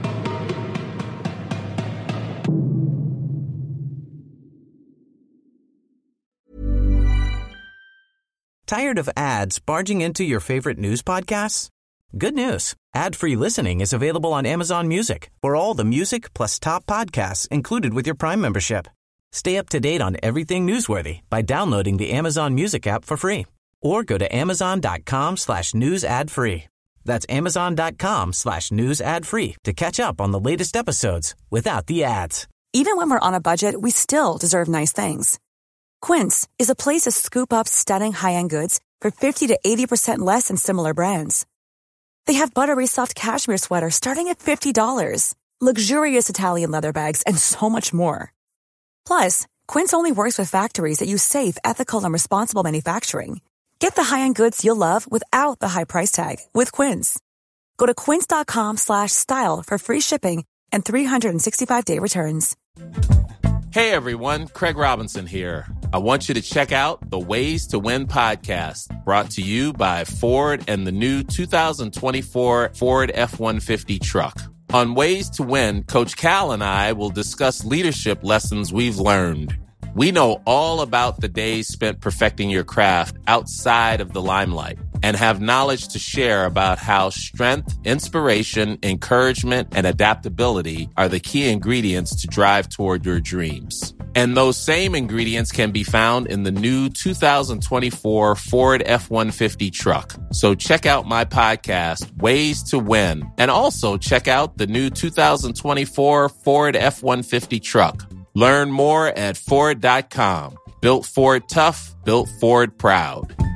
Tired of ads barging into your favorite news podcasts? Good news. Ad-free listening is available on Amazon Music for all the music plus top podcasts included with your Prime membership. Stay up to date on everything newsworthy by downloading the Amazon Music app for free or go to amazon.com/news ad free. That's amazon.com/news ad free to catch up on the latest episodes without the ads. Even when we're on a budget, we still deserve nice things. Quince is a place to scoop up stunning high-end goods for 50 to 80% less than similar brands. They have buttery soft cashmere sweaters starting at $50, luxurious Italian leather bags, and so much more. Plus, Quince only works with factories that use safe, ethical, and responsible manufacturing. Get the high-end goods you'll love without the high price tag with Quince. Go to quince.com/style for free shipping and 365-day returns. Hey everyone, Craig Robinson here. I want you to check out the Ways to Win podcast, brought to you by Ford and the new 2024 Ford F-150 truck. On Ways to Win, Coach Cal and I will discuss leadership lessons we've learned. We know all about the days spent perfecting your craft outside of the limelight and have knowledge to share about how strength, inspiration, encouragement, and adaptability are the key ingredients to drive toward your dreams. And those same ingredients can be found in the new 2024 Ford F-150 truck. So check out my podcast, Ways to Win, and also check out the new 2024 Ford F-150 truck. Learn more at Ford.com. Built Ford tough, built Ford proud.